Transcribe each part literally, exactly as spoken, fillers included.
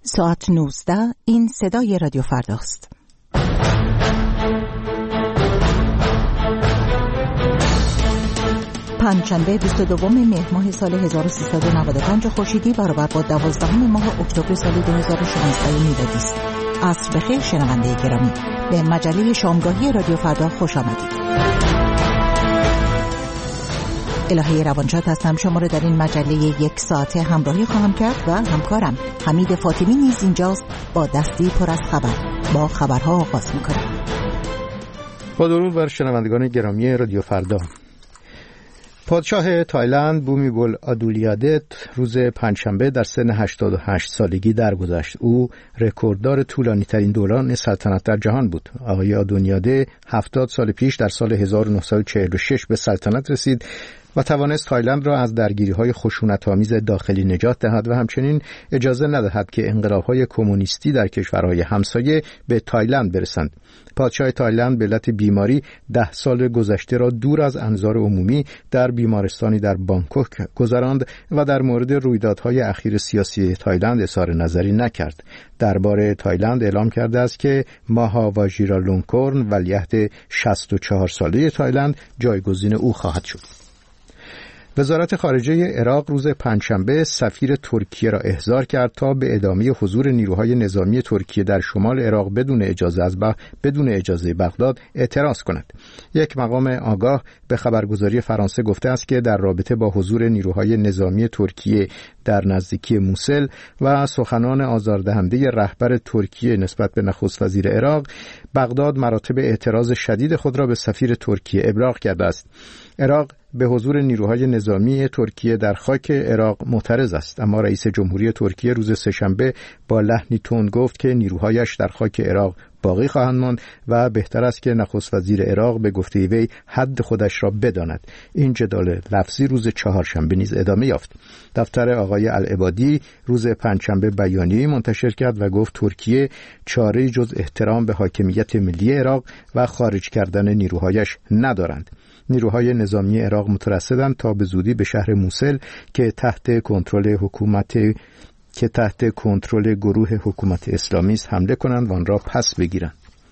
ساعت نوزده. این صدای رادیو فرداست. پنجشنبه بیست و دوم مهر ماه سال هزار و سیصد و نود و پنج خورشیدی برابر با دوازدهم ماه اکتبر سال دو هزار و شانزده میلادی است. عصر بخیر شنونده گرامی، به مجله شامگاهی رادیو فردا خوش آمدید. الهه روانشاد هستم، شما را در این مجله یک ساعته همراهی خواهم کرد و همکارم حمید فاطمی نیز اینجاست با دستی پر از خبر. با خبرها آغاز می‌کنیم. با درود بر شنوندگان گرامی رادیو فردا. پادشاه تایلند بومیبول آدولیادت روز پنجشنبه در سن هشتاد و هشت سالگی درگذشت. او رکورددار طولانی ترین دوران سلطنت در جهان بود. آقای آدونیاده هفتاد سال پیش در سال هزار و نهصد و چهل و شش به سلطنت رسید و توانست تایلند را از درگیری‌های خشونت‌آمیز داخلی نجات دهد و همچنین اجازه ندهد که انقلاب‌های کمونیستی در کشورهای همسایه به تایلند برسند. پادشاه تایلند به علت بیماری ده سال گذشته را دور از انظار عمومی در بیمارستانی در بانکوک گذراند و در مورد رویدادهای اخیر سیاسی تایلند اظهار نظری نکرد. دربار تایلند اعلام کرده است که ماها واژیرالونکورن ولیعهد شصت و چهار ساله تایلند جایگزین او خواهد شد. وزارت خارجه عراق روز پنجشنبه سفیر ترکیه را احضار کرد تا به ادامه حضور نیروهای نظامی ترکیه در شمال عراق بدون اجازه از بح... بدون اجازه بغداد اعتراض کند. یک مقام آگاه به خبرگزاری فرانسه گفته است که در رابطه با حضور نیروهای نظامی ترکیه در نزدیکی موسل و سخنان آزاردهنده رهبر ترکیه نسبت به نخست وزیر عراق، بغداد مراتب اعتراض شدید خود را به سفیر ترکیه ابلاغ کرده است. عراق به حضور نیروهای نظامی ترکیه در خاک عراق معترض است، اما رئیس جمهوری ترکیه روز سه‌شنبه با لحنی تند گفت که نیروهایش در خاک عراق باقی خواهند ماند و بهتر است که نخست وزیر عراق به گفته وی حد خودش را بداند. این جدال لفظی روز چهارشنبه نیز ادامه یافت. دفتر آقای العبادی روز پنجشنبه بیانیه‌ای منتشر کرد و گفت ترکیه چاره‌ای جز احترام به حاکمیت ملی عراق و خارج کردن نیروهایش ندارند. نیروهای نظامی عراق مترصدند تا به زودی به شهر موسل که تحت کنترل حکومت که تحت کنترل گروه حکومت اسلامی است حمله کنند و آن را پس بگیرند.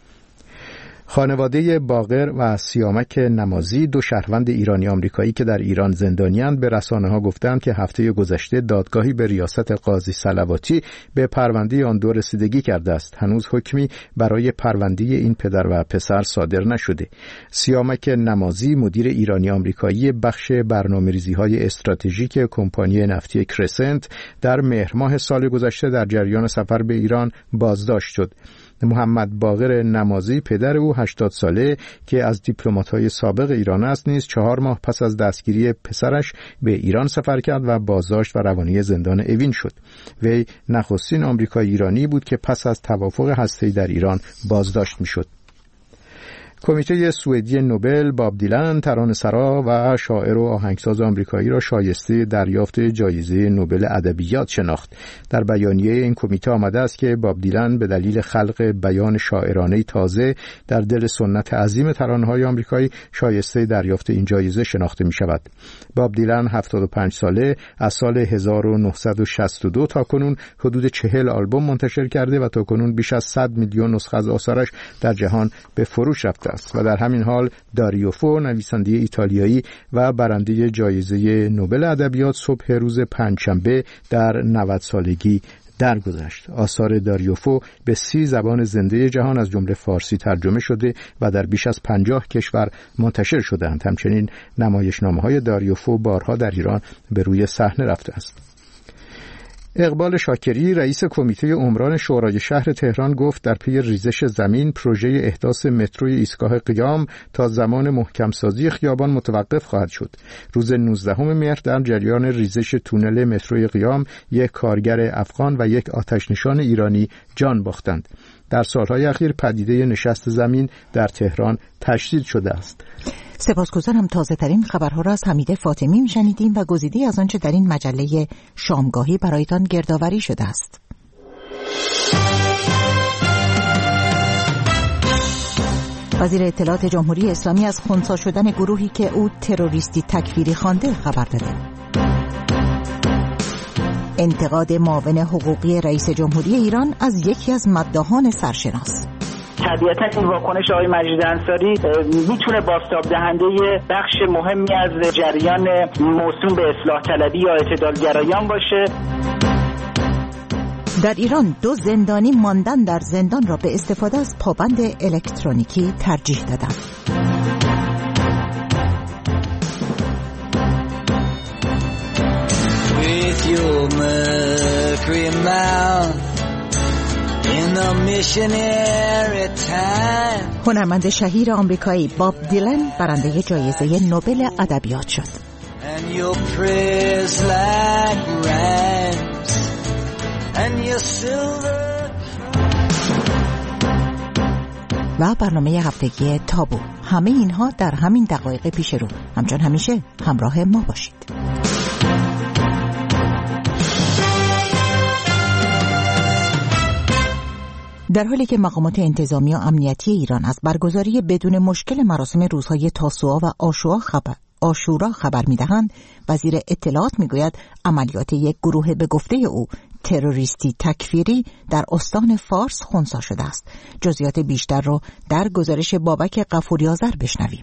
خانواده باقر و سیامک نمازی، دو شهروند ایرانی آمریکایی که در ایران زندانی‌اند، به رسانه‌ها گفتند که هفته گذشته دادگاهی به ریاست قاضی صلواتی به پرونده آن دو رسیدگی کرده است. هنوز حکمی برای پرونده این پدر و پسر صادر نشده. سیامک نمازی مدیر ایرانی آمریکایی بخش برنامه‌ریزی‌های استراتژیک کمپانی نفتی کرسنت در مهر ماه سال گذشته در جریان سفر به ایران بازداشت شد. محمد باقر نمازی پدر او هشتاد ساله که از دیپلمات‌های سابق ایران است نیز چهار ماه پس از دستگیری پسرش به ایران سفر کرد و بازداشت و روانی زندان اوین شد. وی نخستین آمریکایی ایرانی بود که پس از توافق هسته‌ای در ایران بازداشت می‌شد. کمیته سوئدی نوبل باب دیلن ترانه‌سرا و شاعر و آهنگساز آمریکایی را شایسته دریافت جایزه نوبل ادبیات شناخت. در بیانیه این کمیته آمده است که باب دیلن به دلیل خلق بیان شاعرانه تازه در دل سنت عظیم ترانه‌های آمریکایی شایسته دریافت این جایزه شناخته می‌شود. باب دیلن هفتاد و پنج ساله از سال هزار و نهصد و شصت و دو تا کنون حدود چهل آلبوم منتشر کرده و تا کنون بیش از صد میلیون نسخه از آثارش در جهان به فروش رفته است و در همین حال داریو فو، نویسنده ایتالیایی و برنده جایزه نوبل ادبیات، صبح روز پنجشنبه در نود سالگی درگذشت. آثار داریو فو به سی زبان زنده جهان از جمله فارسی ترجمه شده و در بیش از پنجاه کشور منتشر شده‌اند. همچنین نمایشنامه‌های داریو فو بارها در ایران به روی صحنه رفته است. اقبال شاکری، رئیس کمیته عمران شورای شهر تهران، گفت در پی ریزش زمین پروژه احداث متروی ایستگاه قیام تا زمان محکم سازی خیابان متوقف خواهد شد. روز نوزدهم مهر در جریان ریزش تونل متروی قیام یک کارگر افغان و یک آتش‌نشان ایرانی جان باختند. در سالهای اخیر پدیده نشست زمین در تهران تشدید شده است. سپاسگزارم. تازه ترین خبرها را از حمید فاطمی میشنیدیم و گزیده از آنچه در این مجله شامگاهی برایتان گردآوری شده است. وزیر اطلاعات جمهوری اسلامی از خنثی شدن گروهی که او تروریستی تکفیری خوانده خبر داده. انتقاد معاون حقوقی رئیس جمهوری ایران از یکی از مداحان سرشناس. طبیعتا این واکنش آقای مجید انصاری میتونه بازتاب دهنده بخش مهمی از جریان موسوم به اصلاح طلبی یا اعتدال گرایان باشه. در ایران دو زندانی ماندن در زندان را به استفاده از پابند الکترونیکی ترجیح دادند. هنرمند شهیر آمریکایی باب دیلن برنده جایزه نوبل ادبیات شد. و برنامه هفتگی تابو. همه اینها در همین دقایق پیش رو. همچون همیشه همراه ما باشید. در حالی که مقامات انتظامی و امنیتی ایران از برگزاری بدون مشکل مراسم روزهای تاسوعا و عاشورا خبر عاشورا خبر می‌دهند، وزیر اطلاعات می‌گوید عملیات یک گروه به گفته او تروریستی تکفیری در استان فارس خنثی شده است. جزئیات بیشتر را در گزارش بابک غفوری‌آذر بشنویم.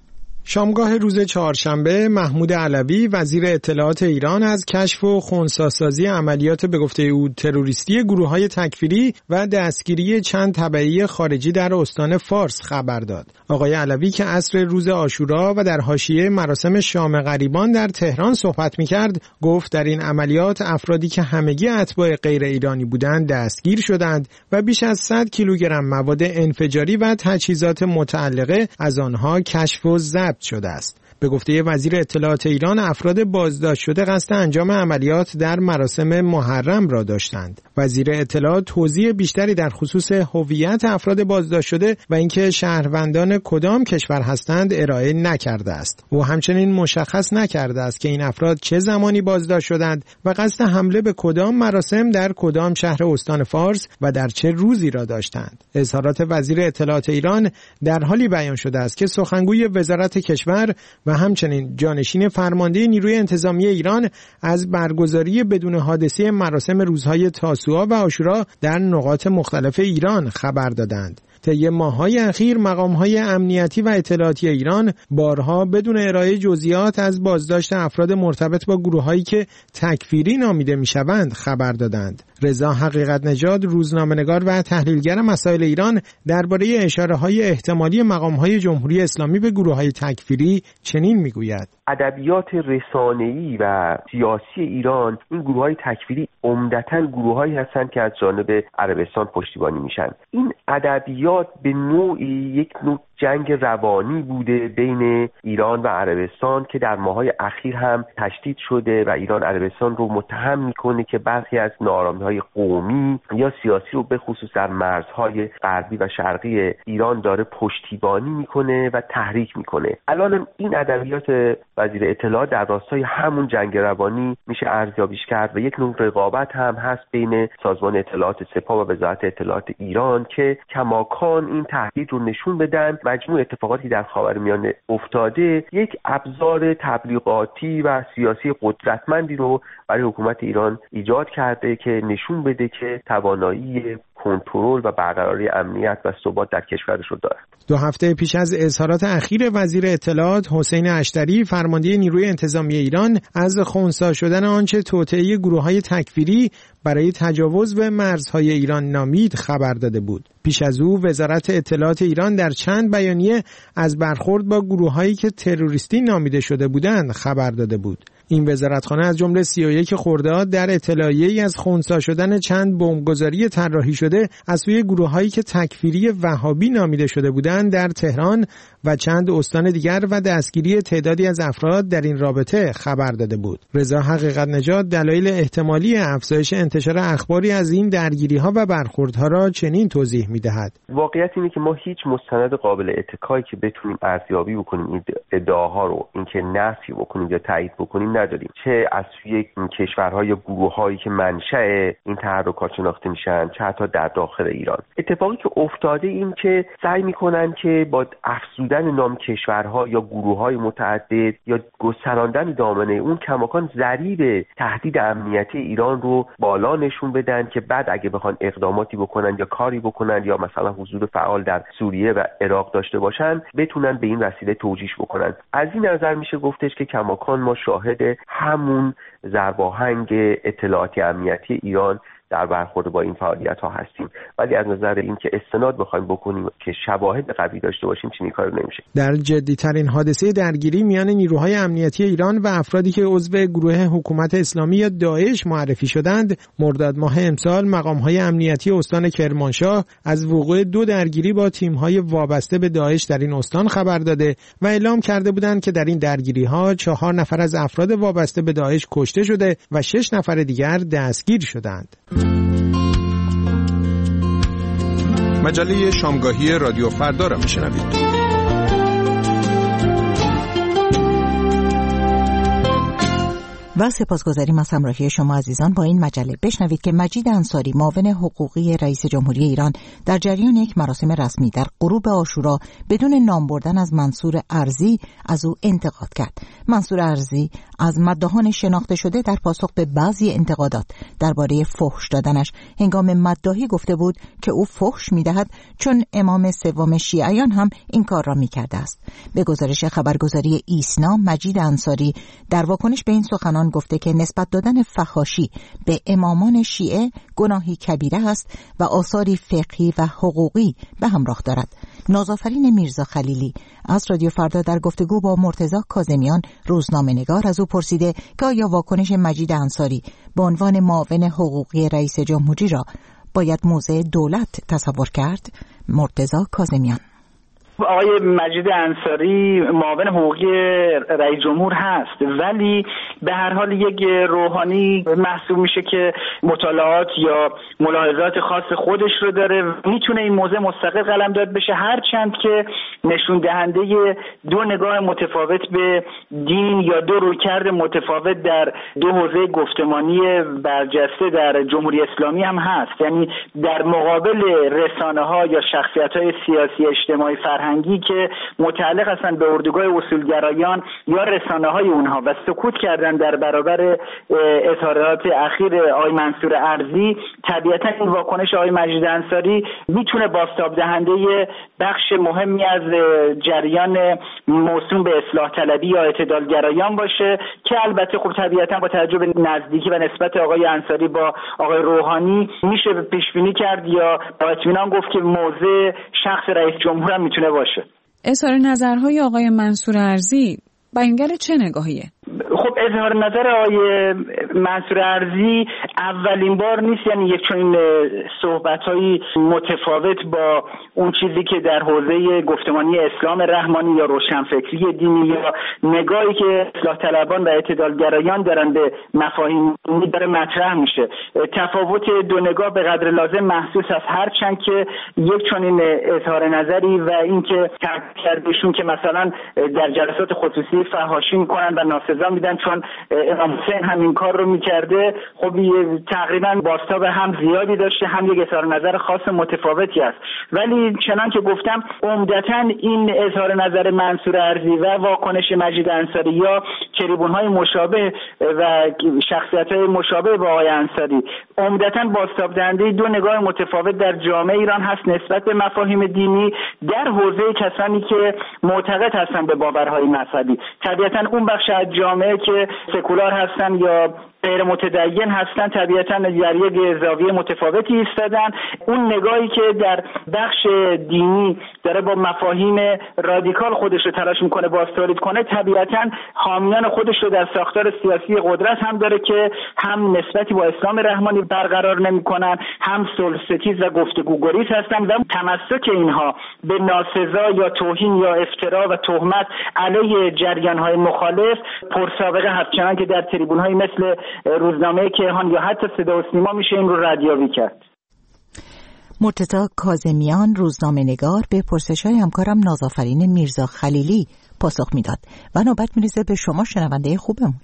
شامگاه روز چهارشنبه محمود علوی وزیر اطلاعات ایران از کشف و خنثی‌سازی عملیات به گفته او تروریستی گروه‌های تکفیری و دستگیری چند تبعی خارجی در استان فارس خبر داد. آقای علوی که عصر روز عاشورا و در حاشیه مراسم شام غریبان در تهران صحبت می‌کرد، گفت در این عملیات افرادی که همگی اتباع غیر ایرانی بودند دستگیر شدند و بیش از صد کیلوگرم مواد انفجاری و تجهیزات متعلقه از آنها کشف و ضبط شده است. به گفته وزیر اطلاعات ایران، افراد بازداشت شده قصد انجام عملیات در مراسم محرم را داشتند. وزیر اطلاعات توضیح بیشتری در خصوص هویت افراد بازداشت شده و اینکه شهروندان کدام کشور هستند ارائه نکرده است. او همچنین مشخص نکرده است که این افراد چه زمانی بازداشت شدند و قصد حمله به کدام مراسم در کدام شهر استان فارس و در چه روزی را داشتند. اظهارات وزیر اطلاعات ایران در حالی بیان شده است که سخنگوی وزارت کشور و همچنین جانشین فرمانده نیروی انتظامی ایران از برگزاری بدون حادثه مراسم روزهای تاسوعا و عاشورا در نقاط مختلف ایران خبر دادند. طی ماه‌های اخیر مقام‌های امنیتی و اطلاعاتی ایران بارها بدون ارائه جزئیات از بازداشت افراد مرتبط با گروه‌هایی که تکفیری نامیده می‌شوند خبر دادند. رضا حقیقت نژاد، روزنامه‌نگار و تحلیلگر مسائل ایران، درباره اشاره‌های احتمالی مقام‌های جمهوری اسلامی به گروه‌های تکفیری چنین می‌گوید: ادبیات رسانه‌ای و سیاسی ایران این گروه‌های تکفیری عمدتاً گروه‌هایی هستند که از جانب عربستان پشتیبانی میشن. این ادبیات به نوعی یک نوع جنگ روانی بوده بین ایران و عربستان که در ماه‌های اخیر هم تشدید شده و ایران عربستان رو متهم میکنه که برخی از ناآرامی‌های قومی یا سیاسی رو به خصوص در مرزهای غربی و شرقی ایران داره پشتیبانی میکنه و تحریک میکنه. الان این ادبیات وزیر اطلاعات در راستای همون جنگ روانی میشه ارزیابیش کرد و یک نوع رقابت هم هست بین سازمان اطلاعات سپاه و وزارت اطلاعات ایران که کماکان این تهدید رو نشون بدن. مجموع اتفاقاتی در خاورمیانه افتاده یک ابزار تبلیغاتی و سیاسی قدرتمندی رو برای حکومت ایران ایجاد کرده که نشون بده که توانایی کنترل و برقراری امنیت و ثبات در کشورش رو داره. دو هفته پیش از اظهارات اخیر وزیر اطلاعات حسین اشتری، فرمانده نیروی انتظامی ایران، از خنثی شدن آنچه توطئه گروه‌های تکفیری برای تجاوز به مرزهای ایران نامید خبر داده بود. پیش از او وزارت اطلاعات ایران در چند بیانیه از برخورد با گروه‌هایی که تروریستی نامیده شده بودند خبر داده بود. این وزارتخانه از جمله سی و یک خرداد در اطلاعیه‌ای از خنثی شدن چند بمبگذاری طراحی شده از سوی گروه‌هایی که تکفیری وهابی نامیده شده بودند در تهران و چند استان دیگر و دستگیری تعدادی از افراد در این رابطه خبر داده بود. رضا حقیقت نژاد دلایل احتمالی افزایش انتشار اخباری از این درگیری‌ها و برخوردها را چنین توضیح می‌دهد. واقعیت اینه که ما هیچ مستند قابل اتکایی که بتونیم ارزیابی بکنیم این ادعاها رو، اینکه نفی بکنیم یا تایید بکنیم نداریم، چه از سوی کشورها یا گروه‌هایی که منشأ این تحرکات شناخته میشن، چه حتی در داخل ایران. اتفاقی که افتاده این که سعی میکنن که با افزودن نام کشورها یا گروه‌های متعدد یا گستراندن دامنه اون کماکان ضریب تهدید امنیتی ایران رو بالا نشون بدن که بعد اگه بخوان اقداماتی بکنن یا کاری بکنن یا مثلا حضور فعال در سوریه و عراق داشته باشن بتونن به این وسیله توجیه بکنن. از این نظر میشه گفتش که کماکان ما شاهد همون ضرباهنگ اطلاعاتی امنیتی ایران در برخورد با این فعالیت ها هستیم، ولی از نظر اینکه استناد بخوایم بکنیم که شواهد قوی داشته باشیم چنین کاری نمیشه. در جدی‌ترین حادثه درگیری میان نیروهای امنیتی ایران و افرادی که عضو گروه حکومت اسلامی یا داعش معرفی شدند، مرداد ماه امسال مقام‌های امنیتی استان کرمانشاه از وقوع دو درگیری با تیم‌های وابسته به داعش در این استان خبر داده و اعلام کرده بودند که در این درگیری‌ها چهار نفر از افراد وابسته به داعش کشته شده و شش نفر دیگر دستگیر شدند. مجله شامگاهی رادیو فردا را میشنوید. و سپاسگزاریم از همراهی شما عزیزان با این مجله. بشنوید که مجید انصاری معاون حقوقی رئیس جمهوری ایران در جریان یک مراسم رسمی در غروب عاشورا بدون نام بردن از منصور ارزی از او انتقاد کرد. منصور ارزی از مداحان شناخته شده در پاسخ به بعضی انتقادات درباره فحش دادنش هنگام مداحی گفته بود که او فحش می‌دهد چون امام سوم شیعیان هم این کار را می‌کرده است. به گزارش خبرگزاری ایسنا، مجید انصاری در واکنش به این سخنان گفته که نسبت دادن فحاشی به امامان شیعه گناهی کبیره است و آثاری فقهی و حقوقی به همراه دارد. نازآفرین میرزا خلیلی از رادیو فردا در گفتگو با مرتضی کاظمیان روزنامه‌نگار از او پرسیده که آیا واکنش مجید انصاری به عنوان معاون حقوقی رئیس جمهوری را باید موضع دولت تصور کرد؟ مرتضی کاظمیان: آقای مجید انصاری معاون حقوقی رئیس جمهور هست، ولی به هر حال یک روحانی محسوب میشه که مطالعات یا ملاحظات خاص خودش رو داره، میتونه این موضوع مستقل قلمداد بشه، هرچند که نشون دهنده دو نگاه متفاوت به دین یا دو رویکرد متفاوت در دو حوزه گفتمانی برجسته در جمهوری اسلامی هم هست. یعنی در مقابل رسانه‌ها یا شخصیت‌های سیاسی اجتماعی فرهنگی که متعلق هستند به اردوگاه اصولگرایان یا رسانه‌های اونها و سکوت کردن در برابر اظهارات اخیر آقای منصور ارزی، طبیعتا این واکنش آقای مجید انصاری میتونه بازتاب دهنده بخش مهمی از جریان موسوم به اصلاح طلبی یا اعتدالگرایان باشه که البته خب طبیعتا با توجه به نزدیکی و نسبت آقای انصاری با آقای روحانی میشه پیش بینی کرد یا با اطمینان گفت که موضع شخص رئیس جمهور هم میتونه باشه. اظهار نظرهای آقای منصور ارزی بیانگر چه نگاهیه؟ خب اظهار نظر آقای منصور ارزی اولین بار نیست، یعنی یک چنین صحبت‌های متفاوت با اون چیزی که در حوزه گفتمانی اسلام رحمانی یا روشنفکری دینی یا نگاهی که اصلاح طلبان و اعتدالگرایان دارن به مفاهیم دینی داره مطرح میشه. تفاوت دو نگاه به قدر لازم محسوس است، هرچند که یک چنین اظهار نظری و اینکه تاکیدشون که مثلا در جلسات خصوصی فحاشی میکنن و ناسزا میدن چون امام حسین هم این کار رو میکرده، خب تقریبا بازتاب هم زیادی داشته، هم یک اظهار نظر خاص متفاوتی است. ولی چنان که گفتم عمدتاً این اظهار نظر منصور ارزی و واکنش مجید انصاری یا تریبون‌های مشابه و شخصیت‌های مشابه با آقای انصاری عمدتاً بازتاب دهنده دو نگاه متفاوت در جامعه ایران هست نسبت به مفاهیم دینی در حوزه کسانی که معتقد هستند به باورهای مذهبی. طبیعتاً اون بخش از جامعه که سکولار هستن یا غیر متدین هستن طبیعتاً در یک زاویه متفاوتی ایستادن. اون نگاهی که در بخش دینی داره با مفاهیم رادیکال خودش رو تلاش میکنه بازتولید کنه، طبیعتاً حامیان خودش رو در ساختار سیاسی قدرت هم داره که هم نسبتی با اسلام رحمانی برقرار نمیکنن، هم صلح‌ستیز و گفتگوگریز هستن و تمسک اینها به ناسزا یا توهین یا افترا و تهمت علیه جریان‌های مخالف پرسابقه هست، چنانکه در تریبون‌های مثل روزنامه کیهان یا حتی صدا و سیما میشه این رو ردیابی کرد. مرتضی کاظمیان روزنامه‌نگار به پرسش‌های همکارم نازآفرین میرزا خلیلی پاسخ میداد و نوبت میرسه به شما شنونده خوبمون.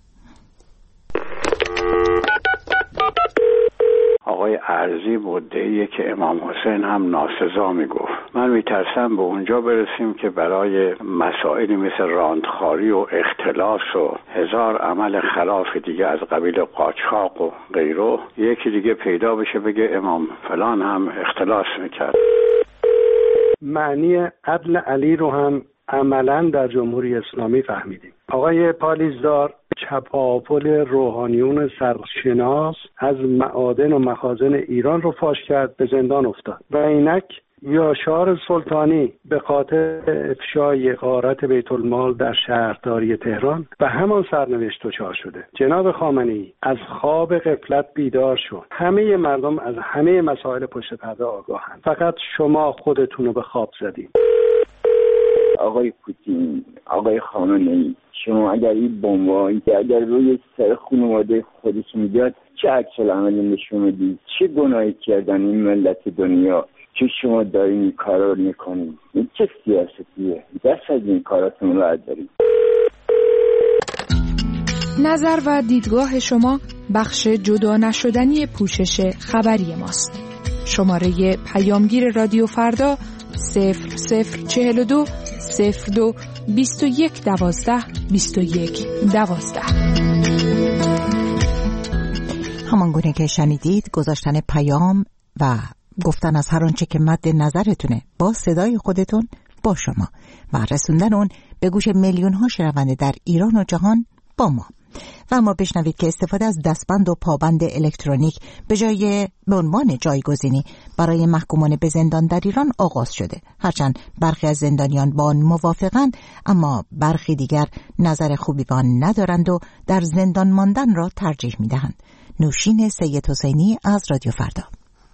آقای ارزی مدعیه که امام حسین هم ناسزا میگفت. من میترسم به اونجا برسیم که برای مسائلی مثل راندخاری و اختلاس و هزار عمل خلاف دیگه از قبیل قاچاق و غیره یکی دیگه پیدا بشه بگه امام فلان هم اختلاس میکرد. معنی عدل علی رو هم عملاً در جمهوری اسلامی فهمیدیم. آقای پالیزدار چپاول روحانیون سرشناس از معادن و مخازن ایران رو فاش کرد، به زندان افتاد و اینک یاشار سلطانی به خاطر افشای غارت بیت المال در شهرداری تهران و همان سرنوشت دچار شده. جناب خامنه‌ای از خواب غفلت بیدار شد. همه مردم از همه مسائل پشت پرده آگاهند، فقط شما خودتون رو به خواب زدید. آقای پوتین، آقای خامنه‌ای، شما اگر این بمبایی که اگر روی سر خانواده خودشون بیاد چه عکس‌العملی نشون میدید؟ چه گناهی کردن این ملت دنیا که شما دارین این کارا رو میکنید؟ این چه سیاستیه؟ دست از این کاراتون رو دارید. نظر و دیدگاه شما بخش جدا نشدنی پوشش خبری ماست. شماره پیامگیر رادیو فردا صفر صفر چهل و دو صفر دو بیست و یک دوازده بیست و یک دوازده. همان گونه که شنیدید گذاشتن پیام و گفتن از هر آنچه که مد نظرتونه با صدای خودتون با شما و رسوندن اون به گوش میلیون ها شنونده در ایران و جهان با ما. و اما بشنوید که استفاده از دستبند و پابند الکترونیک به جای به عنوان جایگزینی برای محکومان به زندان در ایران آغاز شده. هرچند برخی از زندانیان با آن موافقند، اما برخی دیگر نظر خوبی به آن ندارند و در زندان ماندن را ترجیح می‌دهند. نوشین سید حسینی از رادیو فردا.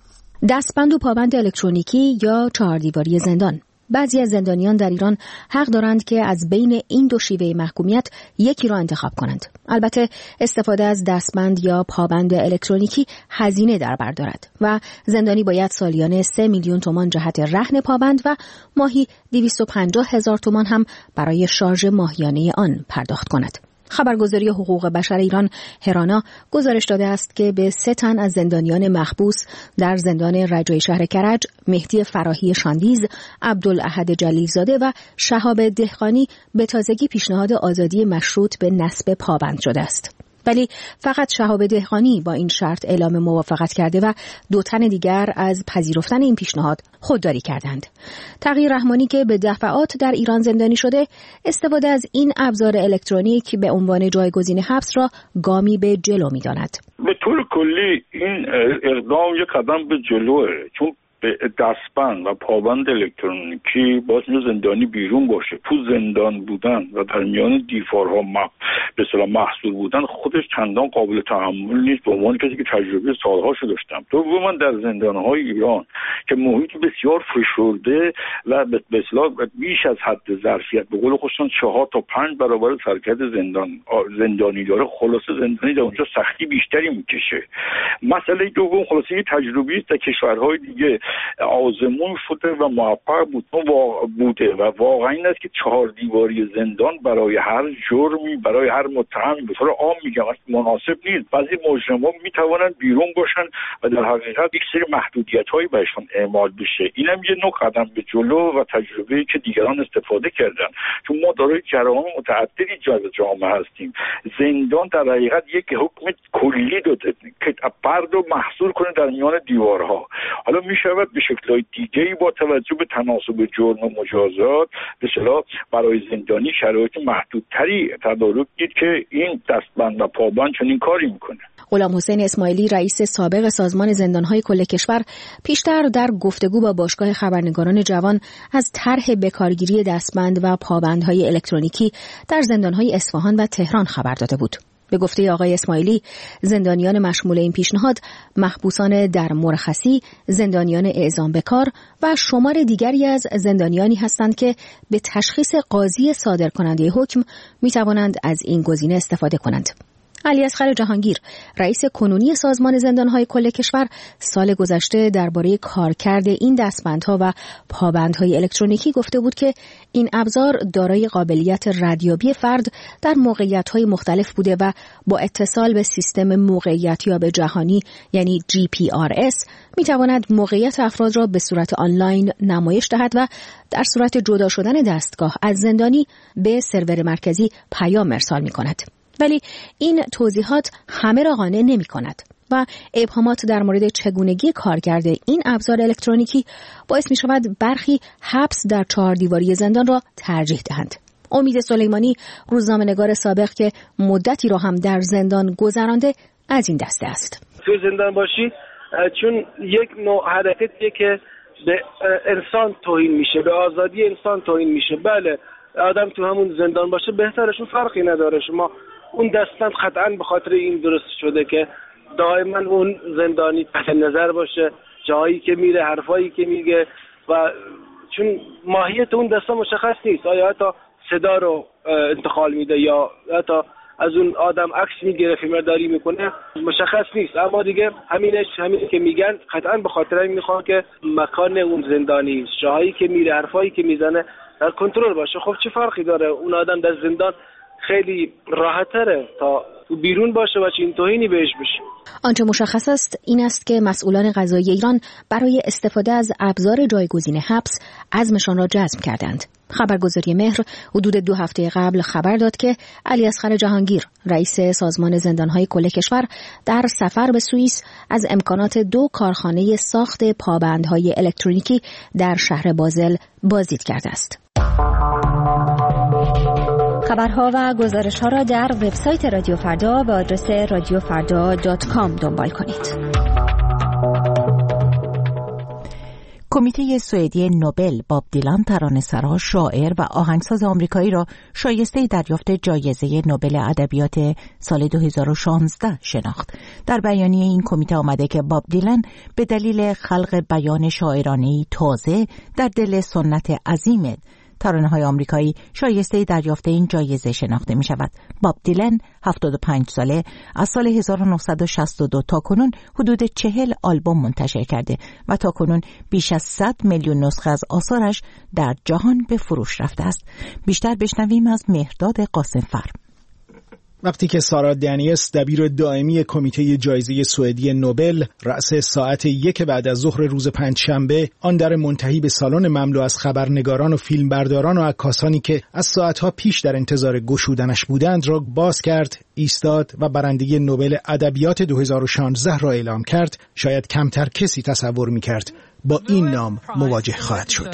دستبند و پابند الکترونیکی یا چهاردیواری زندان. بعضی از زندانیان در ایران حق دارند که از بین این دو شیوه محکومیت یکی را انتخاب کنند. البته استفاده از دستبند یا پابند الکترونیکی هزینه در بر دارد و زندانی باید سالیانه سه میلیون تومان جهت رهن پابند و ماهی دویست و پنجاه هزار تومان هم برای شارژ ماهیانه آن پرداخت کند. خبرگزاری حقوق بشر ایران هرانا گزارش داده است که به سه تن از زندانیان محبوس در زندان رجای شهر کرج، مهدی فراهی شاندیز، عبدالاحد جلیلزاده و شهاب دهقانی به تازگی پیشنهاد آزادی مشروط به نصب پابند شده است. ولی فقط شهاب دهقانی با این شرط اعلام موافقت کرده و دو تن دیگر از پذیرفتن این پیشنهاد خودداری کردند. تغییر رحمانی که به دفعات در ایران زندانی شده، استفاده از این ابزار الکترونیک به عنوان جایگزین حبس را گامی به جلو می‌داند. به طور کلی این اقدام یک قدم به جلوه، چون به دستبند و پابند الکترونیکی باز میشه زندانی بیرون باشه. تو زندان بودن و در میان دیوارها به اصطلاح محصور بودن خودش چندان قابل تحمل نیست به عنوان کسی که تجربه سالهاشو داشتم. تو من در زندانهای ایران که محیط بسیار فشرده و به اصطلاح بیش از حد ظرفیت، به قول خودشون چهار تا پنج برابر حرکت زندان زندانی داره، خلاصه زندانی در اونجا سختی بیشتری میکشه. مسئله دوم خلاصه یه تجربی است در کشورهای دیگه آزمون شده و موفق بود بوده و واقعا این است که چهار دیواری زندان برای هر جرمی، برای هر متهمی به طور عام میگم مناسب نیست. بعضی مجرمان میتوانند بیرون باشن و در حقیقت یک سری محدودیت‌هایی بهشون اعمال بشه. اینم یه نوع قدم به جلو و تجربه‌ای که دیگران استفاده کردن، چون ما دارای جرایم متعددی جای جامعه هستیم. زندان در حقیقت یک حکم کلی داده که فرد رو محصور کنه در میان دیوارها. حالا میشه به شکل‌های دیگه‌ای با توجه به تناسب جرم و مجازات به اصطلاح برای زندانی شرایط محدودتری تدارک دید که این دستبند و پابند چنین کاری میکنه. غلام حسین اسماعیلی رئیس سابق سازمان زندان‌های کل کشور پیشتر در گفتگو با باشگاه خبرنگاران جوان از طرح بکارگیری دستبند و پابندهای الکترونیکی در زندان‌های اصفهان و تهران خبر داده بود. به گفته آقای اسماعیلی، زندانیان مشمول این پیشنهاد محبوسان در مرخصی، زندانیان اعزام به کار و شمار دیگری از زندانیانی هستند که به تشخیص قاضی صادر کننده حکم می توانند از این گزینه استفاده کنند. علیاصغر جهانگیر، رئیس کنونی سازمان زندانهای کل کشور، سال گذشته درباره کارکرد این دستبندها و پابندهای الکترونیکی گفته بود که این ابزار دارای قابلیت ردیابی فرد در موقعیت‌های مختلف بوده و با اتصال به سیستم موقعیتیاب جهانی یعنی جی پی آر اس می‌تواند موقعیت افراد را به صورت آنلاین نمایش دهد و در صورت جدا شدن دستگاه از زندانی به سرور مرکزی پیام ارسال می‌کند. ولی این توضیحات همه را قانع نمی کند و ابهامات در مورد چگونگی کارکرد این ابزار الکترونیکی باعث می شود برخی حبس در چهار دیواری زندان را ترجیح دهند. امید سلیمانی، روزنامه‌نگار سابق که مدتی را هم در زندان گذرانده، از این دسته است. تو زندان باشی چون یک نوع حرکتیه که به انسان توهین میشه، به آزادی انسان توهین میشه. بله، آدم تو همون زندان باشه بهترشون فرقی نداره. شما اون دستن قطعاً به خاطر این درست شده که دائما اون زندانی تحت نظر باشه، جایی که میره، حرفایی که میگه، و چون ماهیت اون دستا مشخص نیست. آیا حتی صدا رو انتقال میده یا حتی از اون آدم عکس میگیره، فیلمبرداری میکنه، مشخص نیست. اما دیگه همینش همین که میگن قطعاً به خاطر این میخوان که مکان اون زندانی، جایی که میره، حرفایی که میزنه در کنترل باشه. خب چه فرقی داره؟ اون آدم در زندان خیلی راحت‌تره تا تو بیرون باشه و چین توهینی بهش بشه. آنچه مشخص است این است که مسئولان قضایی ایران برای استفاده از ابزار جایگزین حبس عزمشان را جزم کردند. خبرگزاری مهر حدود دو هفته قبل خبر داد که علیاصغر جهانگیر، رئیس سازمان زندانهای کل کشور، در سفر به سوئیس از امکانات دو کارخانه ساخت پابندهای الکترونیکی در شهر بازل بازدید کرده است. خبرها و گزارش‌ها را در وبسایت رادیو فردا به آدرس رادیو فردا دات کام دنبال کنید. کمیته سوئدی نوبل باب دیلان، ترانه‌سرا، شاعر و آهنگساز آمریکایی را شایسته دریافت جایزه نوبل ادبیات سال دو هزار و شانزده شناخت. در بیانیه این کمیته آمده که باب دیلان به دلیل خلق بیان شاعرانه‌ای تازه در دل سنت عظیم ترانه‌های آمریکایی شایسته دریافت این جایزه شناخته می شود. باب دیلن هفتاد و پنج ساله، از سال هزار و نهصد و شصت و دو تا کنون حدود چهل آلبوم منتشر کرده و تا کنون بیش از صد میلیون نسخه از آثارش در جهان به فروش رفته است. بیشتر بشنویم از مهرداد قاسم‌فر. وقتی که سارا دنیس، دبیر دائمی کمیته جایزه سوئدی نوبل، رأس ساعت یک بعد از ظهر روز پنجشنبه آن در منتهی به سالن مملو از خبرنگاران و فیلمبرداران و عکاسانی که از ساعتها پیش در انتظار گشودنش بودند را باز کرد، ایستاد و برنده نوبل ادبیات دو هزار و شانزده را اعلام کرد، شاید کمتر کسی تصور می‌کرد با این نام مواجه خواهد شد.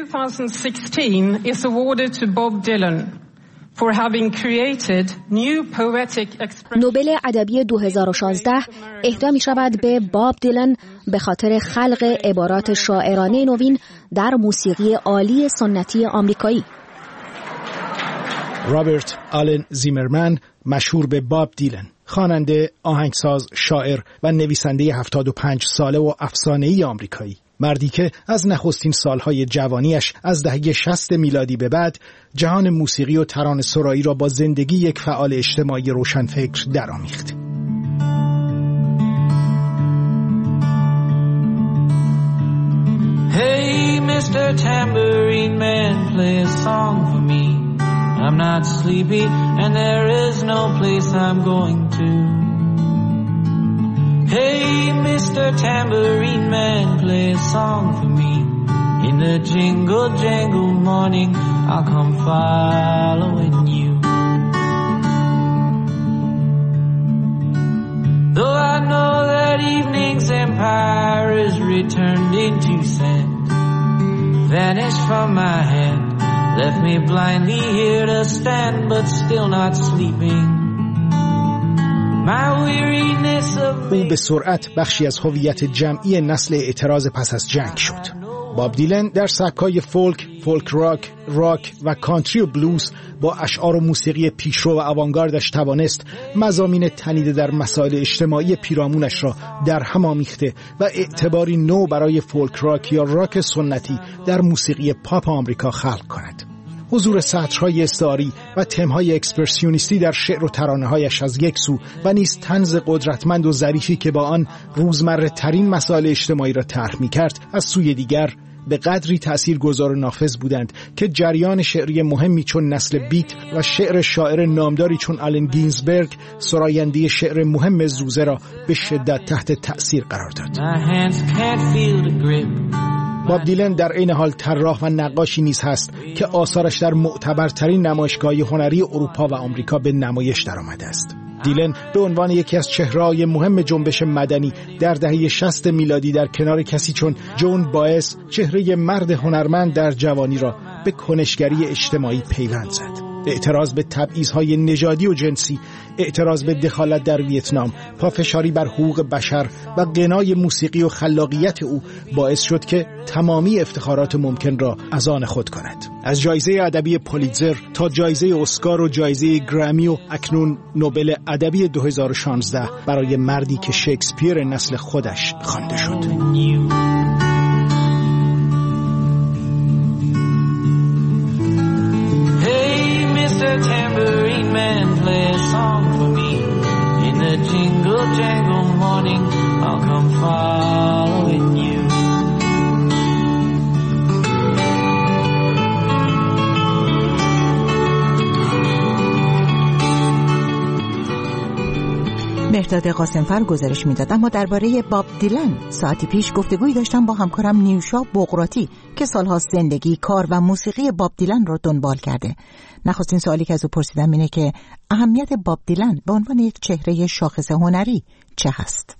For having created new poetic expression. نوبل ادبی دو هزار و شانزده اهدا می شود به باب دیلن به خاطر خلق عبارات شاعرانه نوین در موسیقی عالی سنتی آمریکایی. رابرت آلن زیمرمن، مشهور به باب دیلن، خواننده، آهنگساز، شاعر و نویسنده هفتاد و پنج ساله و افسانه‌ای آمریکایی، مردی که از نخستین سالهای جوانیش از دهه شصت میلادی به بعد جهان موسیقی و ترانه‌سرایی را با زندگی یک فعال اجتماعی روشنفکر درآمیخت. Hey Mister Tambourine Man, play a song for me. I'm not sleepy and there is no place I'm going to. Hey Mister Tambourine Man, play a song for me. In the jingle jangle morning I'll come following you. Though I know that evening's empire is returned into sand, vanished from my hand, left me blindly here to stand but still not sleeping. او به سرعت بخشی از هویت جمعی نسل اعتراض پس از جنگ شد. باب دیلن در سبک‌های فولک، فولک راک، راک و کانتری و بلوز با اشعار و موسیقی پیشرو و آوانگاردش توانست مضامین تنیده در مسائل اجتماعی پیرامونش را در هم آمیخته و اعتباری نو برای فولک راک یا راک سنتی در موسیقی پاپ آمریکا خلق کند. حضور سطرهای استعاری و تمهای اکسپرسیونیستی در شعر و ترانه‌هایش از یک سو و نیز طنز قدرتمند و ظریفی که با آن روزمره ترین مسائل اجتماعی را طرح می‌کرد از سوی دیگر به قدری تأثیرگذار و نافذ بودند که جریان شعری مهمی چون نسل بیت و شعر شاعر نامداری چون آلن گینزبرگ سراینده شعر مهم زوزه را به شدت تحت تأثیر قرار داد. باب دیلن در این حال طراح و نقاشی نیز هست که آثارش در معتبرترین نمایشگاه‌های هنری اروپا و آمریکا به نمایش درآمده است. دیلن به عنوان یکی از چهره‌های مهم جنبش مدنی در دهه شصت میلادی در کنار کسی چون جون باعث چهره مرد هنرمند در جوانی را به کنشگری اجتماعی پیوند زد. اعتراض به تبعیض‌های نژادی و جنسی، اعتراض به دخالت در ویتنام، پافشاری بر حقوق بشر و غنای موسیقی و خلاقیت او باعث شد که تمامی افتخارات ممکن را از آن خود کند. از جایزه ادبی پولیتزر تا جایزه اسکار و جایزه گرمی و اکنون نوبل ادبی دو هزار و شانزده برای مردی که شکسپیر نسل خودش خوانده شد. Tambourine man, play a song for me. In the jingle jangle morning, I'll come following you. مهرداد قاسمفر گزارش میداد. اما درباره باب دیلن ساعتی پیش گفتگویی داشتم با همکارم نیوشا بقراتی که سالها زندگی، کار و موسیقی باب دیلن رو دنبال کرده. نخستین سوالی که از او پرسیدم اینه که اهمیت باب دیلن به عنوان یک چهره شاخص هنری چه هست؟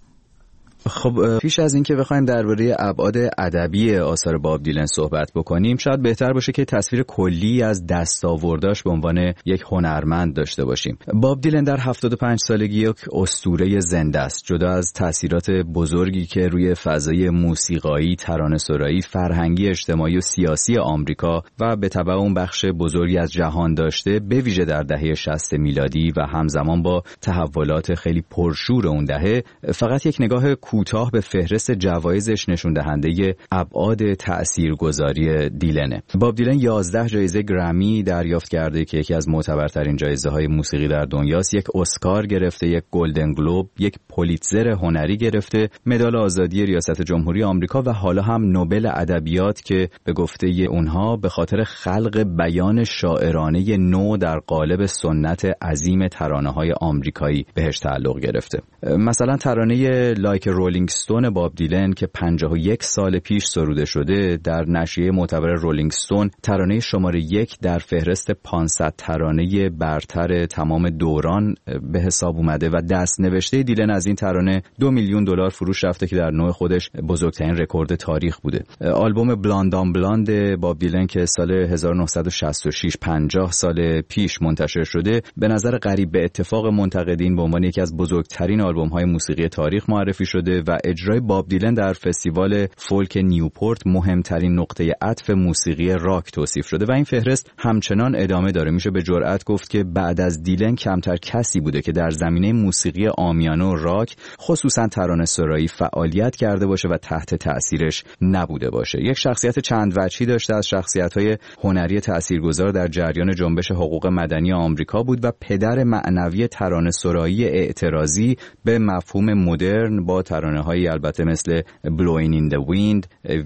خب پیش از اینکه بخوایم درباره ابعاد ادبی آثار باب دیلن صحبت بکنیم، شاید بهتر باشه که تصویر کلی از دستاورداش به عنوان یک هنرمند داشته باشیم. باب دیلن در هفتاد و پنج سالگی یک اسطوره زنده است. جدا از تاثیرات بزرگی که روی فضای موسیقایی، ترانه‌سرایی، فرهنگی، اجتماعی و سیاسی آمریکا و به تبع اون بخش بزرگی از جهان داشته، به ویژه در دهه شصت میلادی و همزمان با تحولات خیلی پرشور اون دهه، فقط یک نگاه کوتاه به فهرست جوایزش نشون دهنده ابعاد تاثیرگذاری دیلنه. باب دیلن یازده جایزه گرمی دریافت کرده که یکی از معتبرترین جایزه‌های موسیقی در دنیاست. یک اسکار گرفته، یک گلدن گلوب، یک پولیتزر هنری گرفته، مدال آزادی ریاست جمهوری آمریکا و حالا هم نوبل ادبیات که به گفته اونها به خاطر خلق بیان شاعرانه نو در قالب سنت عظیم ترانه‌های آمریکایی بهش تعلق گرفته. مثلا ترانه لایک رولینگ ستون باب دیلن که پنجاه و یک سال پیش سروده شده در نشریه معتبر رولینگ ستون ترانه شماره یک در فهرست پانصد ترانه برتر تمام دوران به حساب اومده و دست نوشته دیلن از این ترانه دو میلیون دلار فروش رفته که در نوع خودش بزرگترین رکورد تاریخ بوده. آلبوم بلاند آن بلاند باب دیلن که سال هزار و نهصد و شصت و شش پنجاه سال پیش منتشر شده، به نظر قریب به اتفاق منتقدین به عنوان یکی از بزرگترین آلبوم‌های موسیقی تاریخ معرفی شده و اجرای باب دیلن در فستیوال فولک نیوپورت مهمترین نقطه عطف موسیقی راک توصیف شده و این فهرست همچنان ادامه داره. میشه به جرئت گفت که بعد از دیلن کمتر کسی بوده که در زمینه موسیقی عامیانه و راک، خصوصا ترانه‌سرایی، فعالیت کرده باشه و تحت تأثیرش نبوده باشه. یک شخصیت چند وجهی داشته، از شخصیت‌های هنری تاثیرگذار در جریان جنبش حقوق مدنی آمریکا بود و پدر معنوی ترانه‌سرایی اعتراضی به مفهوم مدرن با ترانه‌هایی البته مثل Blowing in the Wind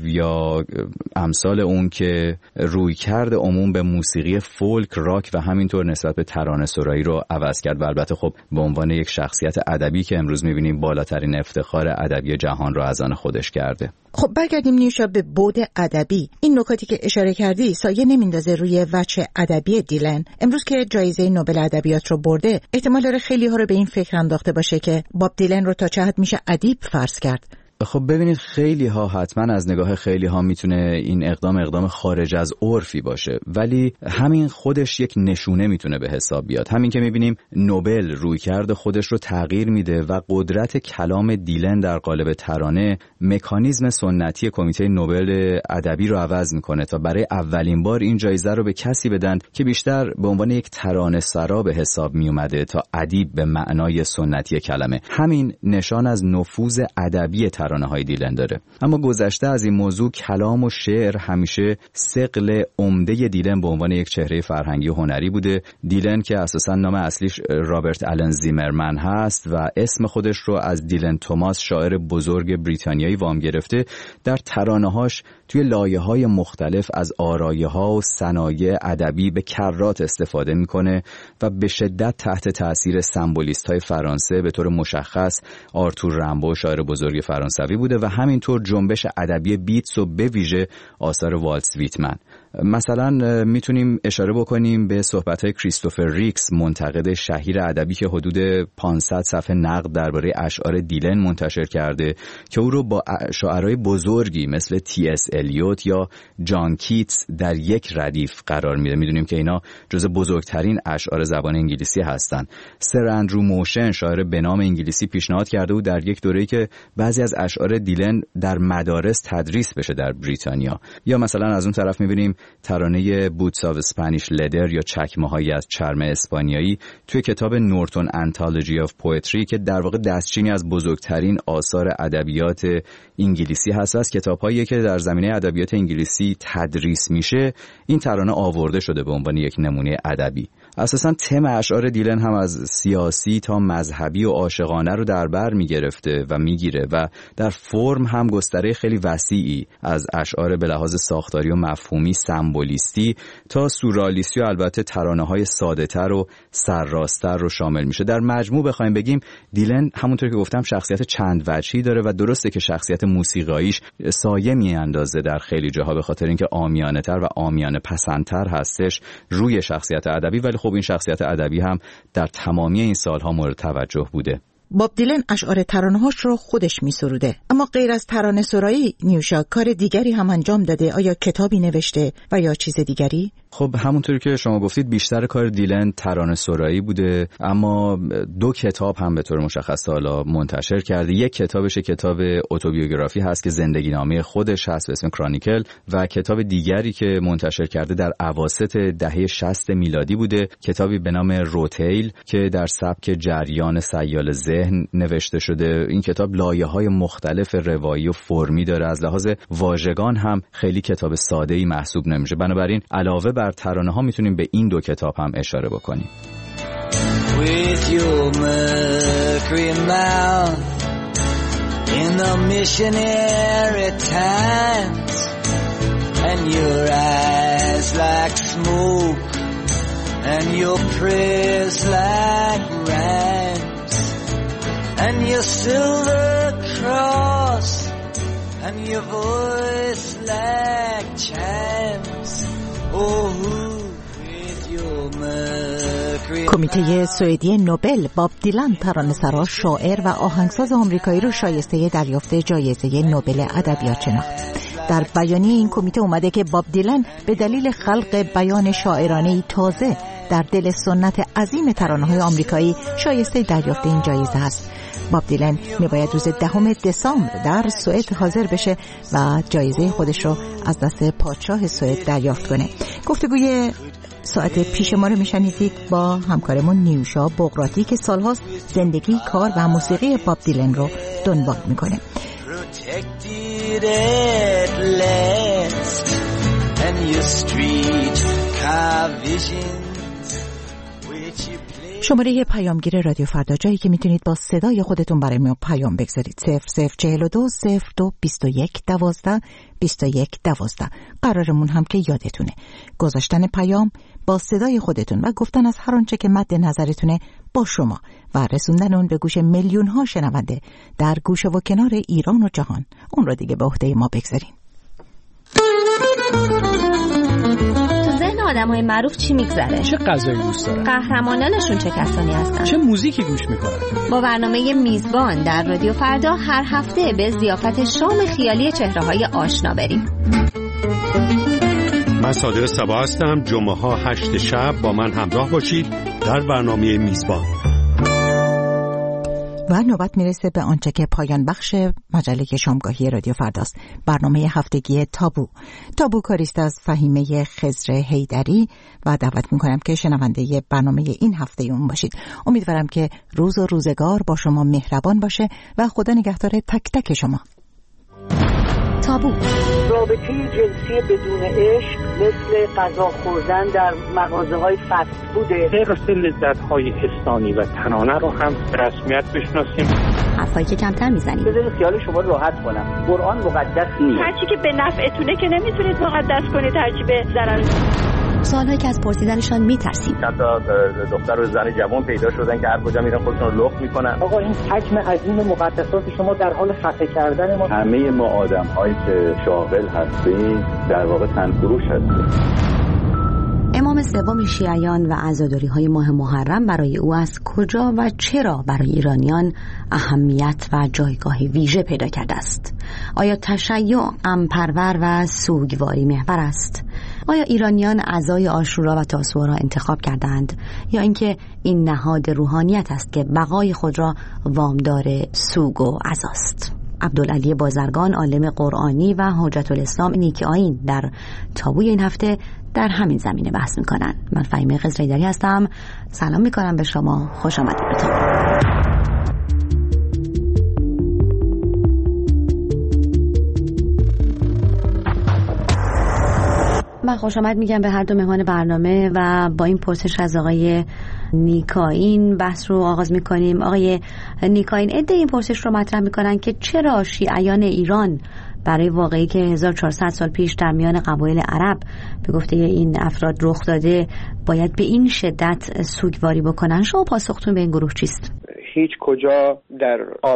یا امثال اون که روی کرد عموم به موسیقی فولک، راک و همینطور نسبت به ترانه‌سرایی رو عوض کرد و البته خب به عنوان یک شخصیت ادبی که امروز می‌بینیم بالاترین افتخار ادبی جهان رو از آن خودش کرده. خب برگردیم نیوشا به بعد ادبی. این نکاتی که اشاره کردی سایه نمیندازه روی وجه ادبی دیلن؟ امروز که جایزه نوبل ادبیات رو برده، احتمال داره خیلی ها رو به این فکر انداخته باشه که باب دیلن رو تا چه حد میشه ادیب فرض کرد. خب ببینید، خیلی ها حتما از نگاه خیلی ها میتونه این اقدام اقدام خارج از عرفی باشه، ولی همین خودش یک نشونه میتونه به حساب بیاد. همین که میبینیم نوبل رویکرد خودش رو تغییر میده و قدرت کلام دیلن در قالب ترانه مکانیزم سنتی کمیته نوبل ادبی رو عوض میکنه تا برای اولین بار این جایزه رو به کسی بدن که بیشتر به عنوان یک ترانه سرا به حساب میومده تا ادیب به معنای سنتی کلمه. همین نشان از نفوذ ادبی ترانه ترانه‌های دیلن داره. اما گذشته از این موضوع، کلام و شعر همیشه ثقل عمده دیلن به عنوان یک چهره فرهنگی و هنری بوده. دیلن که اساساً نام اصلیش رابرت آلن زیمرمن هست و اسم خودش رو از دیلن توماس شاعر بزرگ بریتانیایی وام گرفته، در ترانه‌هاش توی لایه‌های مختلف از آرایه‌ها و صنایع ادبی به کرات استفاده می‌کنه و به شدت تحت تأثیر سمبولیست‌های فرانسه به طور مشخص آرتور رامبو شاعر بزرگ فرانسوی بوده و همینطور جنبش ادبی بیتس و به ویژه آثار والت ویتمن. مثلا میتونیم اشاره بکنیم به صحبت‌های کریستوفر ریکس، منتقد شهیر ادبی که حدود پانصد صفحه نقد درباره اشعار دیلن منتشر کرده که او رو با شاعرای بزرگی مثل تی اس الیوت یا جان کیتس در یک ردیف قرار میده. میدونیم که اینا جزو بزرگترین اشعار زبان انگلیسی هستن. سر اندرو موشن شاعر به نام انگلیسی پیشنهاد کرده بود در یک دوره‌ای که بعضی از اشعار دیلن در مدارس تدریس بشه در بریتانیا. یا مثلا از اون طرف میبینیم ترانه بوتس آف اسپانیش لدر یا چکمه‌هایی از چرم اسپانیایی توی کتاب نورتون انتولوژی آف پوئتری که در واقع دستچینی از بزرگترین آثار ادبیات انگلیسی هست، از کتاب‌هایی که در زمینه ادبیات انگلیسی تدریس میشه این ترانه آورده شده به عنوان یک نمونه ادبی. اساساً تم اشعار دیلن هم از سیاسی تا مذهبی و عاشقانه رو در بر میگرفته و میگیره و در فرم هم گستره خیلی وسیعی از اشعار به لحاظ ساختاری و مفهومی سمبولیستی تا سورالیستی و البته ترانه‌های ساده‌تر و سرراست‌تر رو شامل میشه. در مجموع بخوایم بگیم دیلن همونطور که گفتم شخصیت چند وجهی داره و درسته که شخصیت موسیقاییش سایه میاندازه در خیلی جاها به خاطر اینکه عامیانه‌تر و عامیانه پسندتر هستش روی شخصیت ادبی، ولی خب این شخصیت ادبی هم در تمامی این سالها مورد توجه بوده. باب دیلن اشعار ترانه‌هاش رو خودش می‌سروده، اما غیر از ترانه سرایی نیوشا کار دیگری هم انجام داده. آیا کتابی نوشته و یا چیز دیگری؟ خب همونطوری که شما گفتید بیشتر کار دیلن ترانه سرایی بوده، اما دو کتاب هم به طور مشخص حالا منتشر کرده. یک کتابش کتاب اتوبیوگرافی هست که زندگی نامه خودش هست به اسم کرونیکل و کتاب دیگری که منتشر کرده در اواسط دهه شصت میلادی بوده، کتابی به نام روتیل که در سبک جریان سیال ذهن نوشته شده. این کتاب لایه‌های مختلف روایی و فرمی داره، از لحاظ واژگان هم خیلی کتاب ساده‌ای محسوب نمیشه. بنابراین علاوه بر ترانه ها میتونیم به این دو کتاب هم اشاره بکنیم. With your mercury mouth in the missionary times and your eyes like smoke and your prayers like rhymes and your silver cross and your voice like chimes. کمیته سوئدی نوبل باب دیلن ترانه‌سرا، شاعر و آهنگساز آمریکایی رو شایسته دریافت جایزه نوبل ادبیات شناخت. در بیانیه این کمیته اومده که باب دیلن به دلیل خلق بیان شاعرانه‌ای تازه در دل سنت عظیم ترانه‌های آمریکایی شایسته دریافت این جایزه است. باب دیلن میباید روز دهم دسامبر در سوئد حاضر بشه و جایزه خودش رو از دست پادشاه سوئد دریافت کنه. گفتگوی ساعت پیش ما رو میشنیدید با همکارمون نیوشا بغراتی که سالهاست زندگی، کار و موسیقی باب دیلن رو دنبال میکنه. شماره پیامگیر رادیو فردا، جایی که میتونید با صدای خودتون برای ما پیام بگذارید. صفر صفر چهل و دو صفر دو بیست و یک دوازده بیست و یک دوازده. قرارمون هم که یادتونه گذاشتن پیام با صدای خودتون و گفتن از هر آنچه که مد نظرتونه با شما و رسوندن اون به گوش میلیون ها شنونده در گوشه و کنار ایران و جهان. اون رو دیگه به عهده ما بگذارین. آدمای معروف چی میگذره؟ چه غذایی دوست دارن؟ قهرمانانشون چه کسانی هستن؟ چه موزیکی گوش میکنن؟ با برنامه میزبان در رادیو فردا هر هفته به ضیافت شام خیالی چهره‌های آشنا بریم. من صادق صبا هستم. جمعه ها هشت شب با من همراه باشید در برنامه میزبان. و نوبت میرسه به آنچه که پایان بخش مجله شامگاهی رادیو فرداست، برنامه هفتگی تابو. تابو کاریست از فهیمه خضر حیدری و دعوت میکنم که شنونده برنامه این هفته اون باشید. امیدوارم که روز و روزگار با شما مهربان باشه و خدا نگهدار تک تک شما. تابو. رابطه جنسی بدون عشق مثل غذا خوردن در مغازه‌های فست فوده. حرص لذت‌های حسانی و تنانه رو هم به رسمیت بشناسیم. حرفایی که کمتر میزنیم. بذارید خیال شما راحت کنم. قرآن مقدس نیست. هرچی که به نفعتونه که نمیتونید مقدس کنید، هرچی به ضرر. سوالایی که از پرسیدنشان میترسیم. حتی دختر و زن جوان پیدا شدن که هر کجا میرن خودشون رو لخت میکنن. آقا این حجم عظیم مقدسات شما در حال خفه کردن ما. همه ما آدم‌هایی که شاغل هستیم در واقع تنفروش هستیم. امام سوم شیعیان و عزاداری‌های ماه محرم برای او از کجا و چرا برای ایرانیان اهمیت و جایگاه ویژه پیدا کرده است؟ آیا تشیع غم‌پرور و سوگواری محور است؟ آیا ایرانیان عزای عاشورا و تاسوعا را انتخاب کردند یا اینکه این نهاد روحانیت است که بقای خود را وامدار سوگ و عزاست؟ عبدالعلی بازرگان، عالم قرآنی و حجت الاسلام نیک آیین، در تابوی این هفته در همین زمینه بحث میکنن. من فهیمه قزریدری هستم. سلام میکنم به شما، خوش آمدید به تابو. من خوش آمد میگم به هر دو مهمان برنامه و با این پرسش از آقای نیکاین بحث رو آغاز میکنیم. آقای نیکاین، عده این پرسش رو مطرح میکنن که چرا شیعیان ایران برای واقعی که هزار و چهارصد سال پیش در میان قبایل عرب به گفته این افراد رخ داده باید به این شدت سوگواری بکنن؟ شما پاسختون به این گروه چیست؟ هیچ کجا در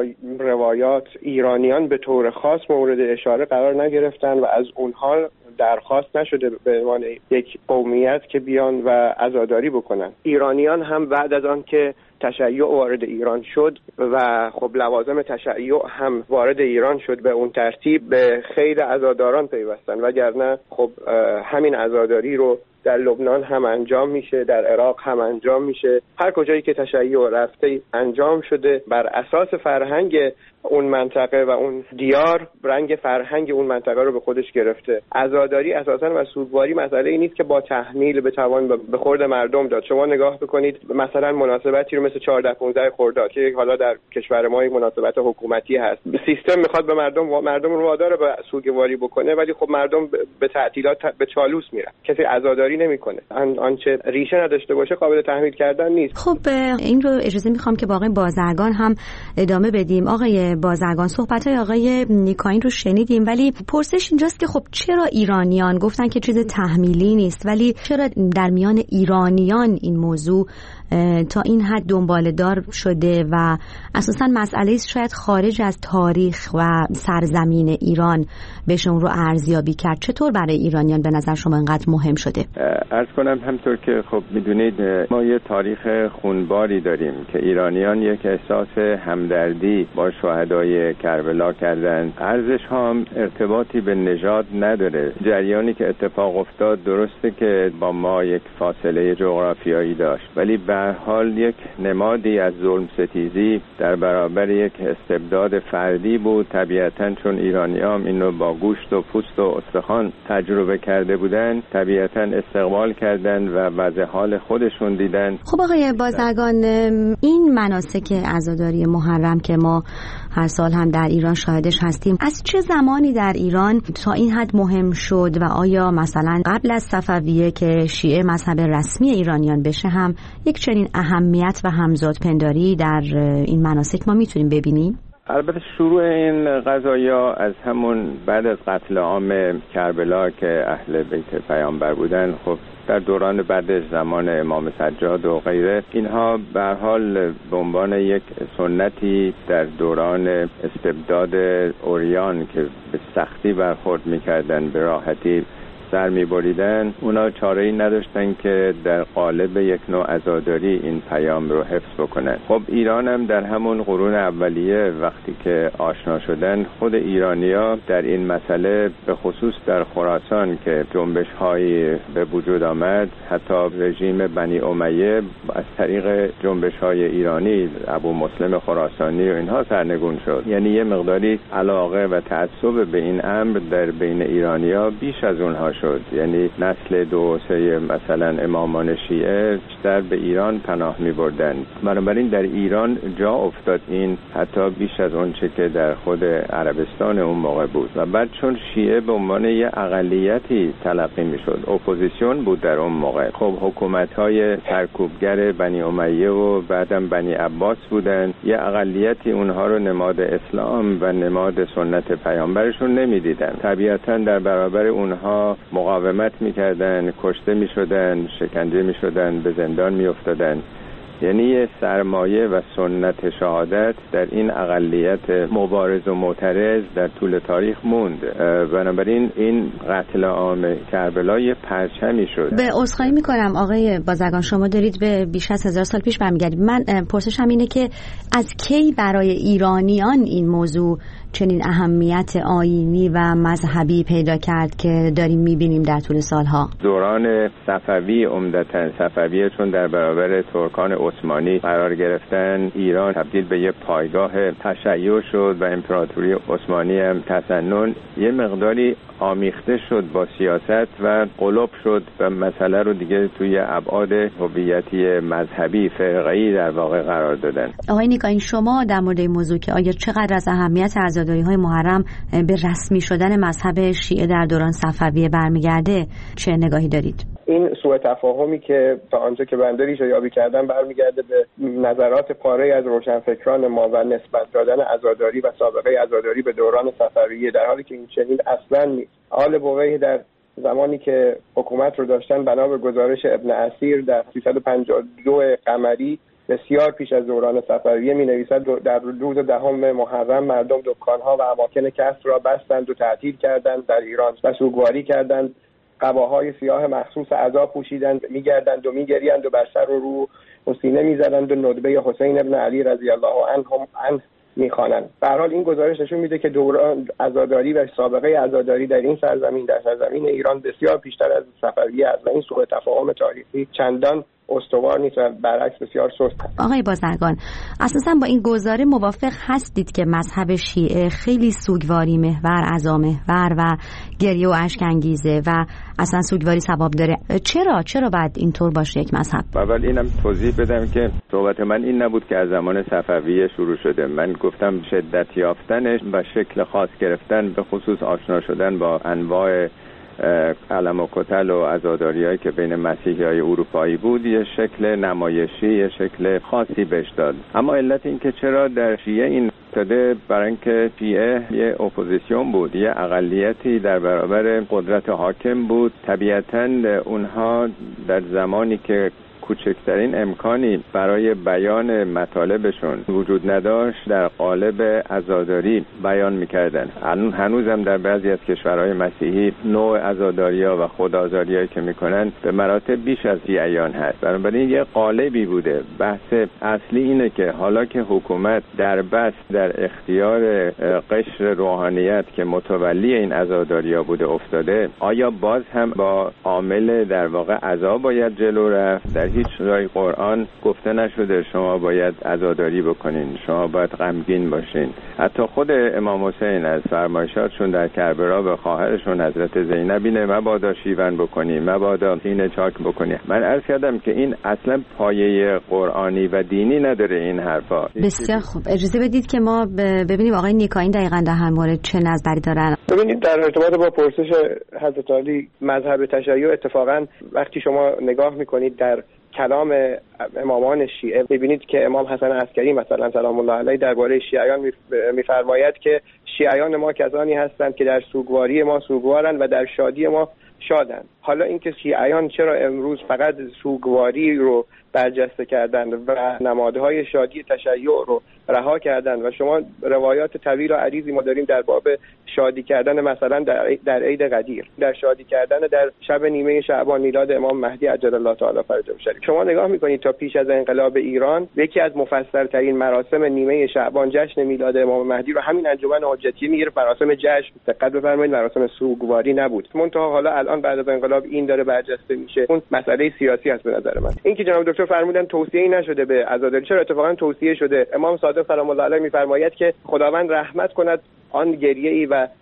روایات ایرانیان به طور خاص مورد اشاره قرار نگرفتن و از اونها درخواست نشده به عنوان یک قومیت که بیان و عزاداری بکنن. ایرانیان هم بعد از آن که تشیع وارد ایران شد و خب لوازم تشیع هم وارد ایران شد، به اون ترتیب به خیل عزاداران پیوستن، وگرنه خب همین عزاداری رو در لبنان هم انجام میشه، در عراق هم انجام میشه، هر کجایی که تشیع رفته انجام شده. بر اساس فرهنگ اون منطقه و اون دیار رنگ فرهنگ اون منطقه رو به خودش گرفته. عزاداری اساساً و سوگواری مسئله ای نیست که با تحمیل به توان به خورد مردم داد. شما نگاه بکنید مثلا مناسبتی رو مثل چهارده پانزده خرداد که حالا در کشور ما یک مناسبت حکومتی هست، سیستم میخواد به مردم مردم رو وادار به سوگواری بکنه، ولی خب مردم به تعطیلات به چالوس میرن، کسی عزاداری نمیکنه. آنچه ریشه نداشته باشه قابل تحمیل کردن نیست. خب این رو اجازه میخوام که با آقای بازرگان هم ادامه بدیم. آقای بازرگان، صحبت‌های آقای نیکاین رو شنیدیم، ولی پرسش اینجاست که خب چرا ایرانیان گفتن که چیز تحمیلی نیست، ولی چرا در میان ایرانیان این موضوع تا این حد دنباله‌دار شده و اساساً مسئله شاید خارج از تاریخ و سرزمین ایران بهش اون رو ارزیابی کرد؟ چطور برای ایرانیان به نظر شما اینقدر مهم شده؟ عرض کنم همطور که خب میدونید ما یه تاریخ خونباری داریم که ایرانیان یک احساس همدردی با شهدای کربلا کردند. ارزش ها هم ارتباطی به نژاد نداره. جریانی که اتفاق افتاد درسته که با ما یک فاصله جغرافیایی داشت، ولی به هر حال یک نمادی از ظلم ستیزی در برابر یک استبداد فردی بود. طبیعتاً چون ایرانیام اینو با گوشت و پوست و استخوان تجربه کرده بودن، طبیعتاً استقبال کردن و وضع حال خودشون دیدن. خب آقای بازرگان، این مناسک عزاداری محرم که ما هر سال هم در ایران شاهدش هستیم، از چه زمانی در ایران تا این حد مهم شد و آیا مثلا قبل از صفویه که شیعه مذهب رسمی ایرانیان بشه هم یک چنین اهمیت و همزادپنداری در این مناسک ما میتونیم ببینیم؟ البته شروع این قضایا از همون بعد از قتل عام کربلا که اهل بیت پیامبر بودن، خب در دوران بعد زمان امام سجاد و غیره، اینها به هر حال به عنوان یک سنتی در دوران استبداد اوریان که به سختی برخورد میکردن، به راحتی سر می‌بریدن، اونا چاره‌ای نداشتن که در قالب یک نوع عزاداری این پیام رو حفظ بکنن. خب ایران هم در همون قرون اولیه وقتی که آشنا شدن، خود ایرانی‌ها در این مسئله به خصوص در خراسان که جنبش‌هایی به وجود آمد، حتی رژیم بنی امیه از طریق جنبش‌های ایرانی، ابو مسلم خراسانی و اینها سرنگون شد. یعنی یه مقداری علاقه و تعصب به این امر در بین ایرانی‌ها بیش از اونها شد. یعنی نسل دو سه مثلا امامان شیعه در به ایران پناه می بردن. بنابراین در ایران جا افتاد این حتی بیش از اون چه که در خود عربستان اون موقع بود. و بعد چون شیعه به عنوان یه اقلیتی تلقی می شد، اپوزیسیون بود در اون موقع، خب حکومت‌های سرکوبگر بنی امیه و بعدم بنی عباس بودن، یه اقلیتی اونها رو نماد اسلام و نماد سنت پیامبرشون نمیدیدن. طبیعتاً در برابر اونها مقاومت میکردن، کشته میشدن، شکنجه میشدن، به زندان میافتادن. یعنی یه سرمایه و سنت شهادت در این اقلیت مبارز و معترض در طول تاریخ موند. بنابراین این قتل عام کربلا یه پرچمی شد. به عذرخواهی میکنم آقای بازرگان، شما دارید به بیش از هزار سال پیش برمیگردید. من پرسشم اینه که از کی برای ایرانیان این موضوع چنین اهمیت آیینی و مذهبی پیدا کرد که داریم میبینیم در طول سالها؟ دوران صفوی، عمدتاً صفویه، چون در برابر ترکان عثمانی قرار گرفتن، ایران تبدیل به یه پایگاه تشیع شد و امپراتوری عثمانی هم تسنن یه مقداری آمیخته شد با سیاست و قلوب شد و مسئله رو دیگه توی ابعاد هویتی مذهبی فرقه‌ای در واقع قرار دادن. آقای نیکاین، شما در مورد این موضوع که آیا چقدر از اهمیت عزاداری‌های محرم به رسمی شدن مذهب شیعه در دوران صفویه برمیگرده چه نگاهی دارید؟ این سوء تفاهمی که تا آنجا که بنده ریشه یابی کردم برمیگرده به نظرات پاره از روشنفکران ما و نسبت دادن عزاداری و سابقه عزاداری به دوران صفویه، در حالی که این چنین اصلا نیست. آل بویه در زمانی که حکومت رو داشتن بنا به گزارش ابن اسیر در سیصد و پنجاه و دو قمری بسیار پیش از دوران صفویه می نویسد در روز دهم محرم مردم دکانها و اماکن کسب را بستند و تعطیل کردند در ایران و سوگواری کردند. قباهای سیاه مخصوص عزا پوشیدند، میگردند و میگریند و بر سر و رو و سینه میزدند و ندبه حسین ابن علی رضی الله عنه عنه میخوانند. به هر حال این گزارش نشون میده که دوران عزاداری و سابقه عزاداری در این سرزمین، در سرزمین ایران، بسیار پیشتر از صفویه است و این سوء تفاهم تاریخی چندان استوار نیست و برعکس بسیار سست است. آقای بازرگان، اساسا با این گزاره موافق هستید که مذهب شیعه خیلی سوگواری محور، عزا محور و گریه و اشک انگیزه و اصلا سوگواری ثواب داره؟ چرا چرا باید اینطور باشه یک مذهب؟ اول اینم توضیح بدم که صحبت من این نبود که از زمان صفویه شروع شده. من گفتم شدت یافتنش و شکل خاص گرفتن، به خصوص آشنا شدن با انواع علم و کتل و عزاداری‌هایی که بین مسیحی‌های اروپایی بود، یه شکل نمایشی، یه شکل خاصی بهش داد. اما علت این که چرا در شیعه این افتاده، برای اینکه شیعه یه اپوزیسیون بود، یه اقلیتی در برابر قدرت حاکم بود. طبیعتاً اونها در زمانی که کوچکترین امکانی برای بیان مطالبشون وجود نداشت، در قالب عزاداری بیان میکردن. هنوزم در بعضی از کشورهای مسیحی نوع عزاداری‌ها و خودآزاری‌هایی که میکنن به مراتب بیش از شیعیان هست. بنابراین یه قالبی بوده. بحث اصلی اینه که حالا که حکومت در بست در اختیار قشر روحانیت که متولی این عزاداری‌ها بوده افتاده، آیا باز هم با عامل در واقع عزا باید جلو رفت؟ در هیچ جای قرآن گفته نشده شما باید عزاداری بکنین، شما باید غمگین باشین. حتی خود امام حسین از فرمایشاتشون در کربلا به خواهرشون حضرت زینب اینه مبادا شیون بکنی، مبادا سینه چاک بکنی. من عرض کردم که این اصلا پایه قرآنی و دینی نداره این حرفا. بسیار خوب، اجازه بدید که ما ببینیم آقای نیکاین دقیقاً در همین مورد چه نظری دارن. ببینید در ارتباط با پرسش حضرت علی مذهب تشیع، اتفاقا وقتی شما نگاه میکنید در کلام امامان شیعه می‌بینید که امام حسن عسکری مثلا سلام الله علیه درباره شیعیان می‌فرماید که شیعیان ما کسانی هستند که در سوگواری ما سوگوارند و در شادی ما شادند. حالا اینکه شیعیان چرا امروز فقط سوگواری رو برجسته کردند و نمادهای شادی تشیع رو رها کردند و شما روایات طویل و عریضی ما داریم در باب شادی کردن مثلا در در عید قدیر، در شادی کردن در شب نیمه شعبان میلاد امام مهدی عجل الله تعالی فرجه شریف. شما نگاه میکنید تا پیش از انقلاب ایران یکی از مفصل‌ترین مراسم نیمه شعبان جشن میلاد امام مهدی رو همین انجمن حجتی میگرفت مراسم جشن. دقت بفرمایید مراسم سوگواری نبود. منتها حالا الان بعد از انقلاب این داره برجسته میشه. اون مسئله سیاسی است به نظر من. اینکه جناب دکتر فرمودن توصیه‌ای نشده به عزاداری، چرا اتفاقا توصیه شده؟ امام صادق سلام الله علیه میفرماید که خداوند رحمت کند آن گریه‌ای و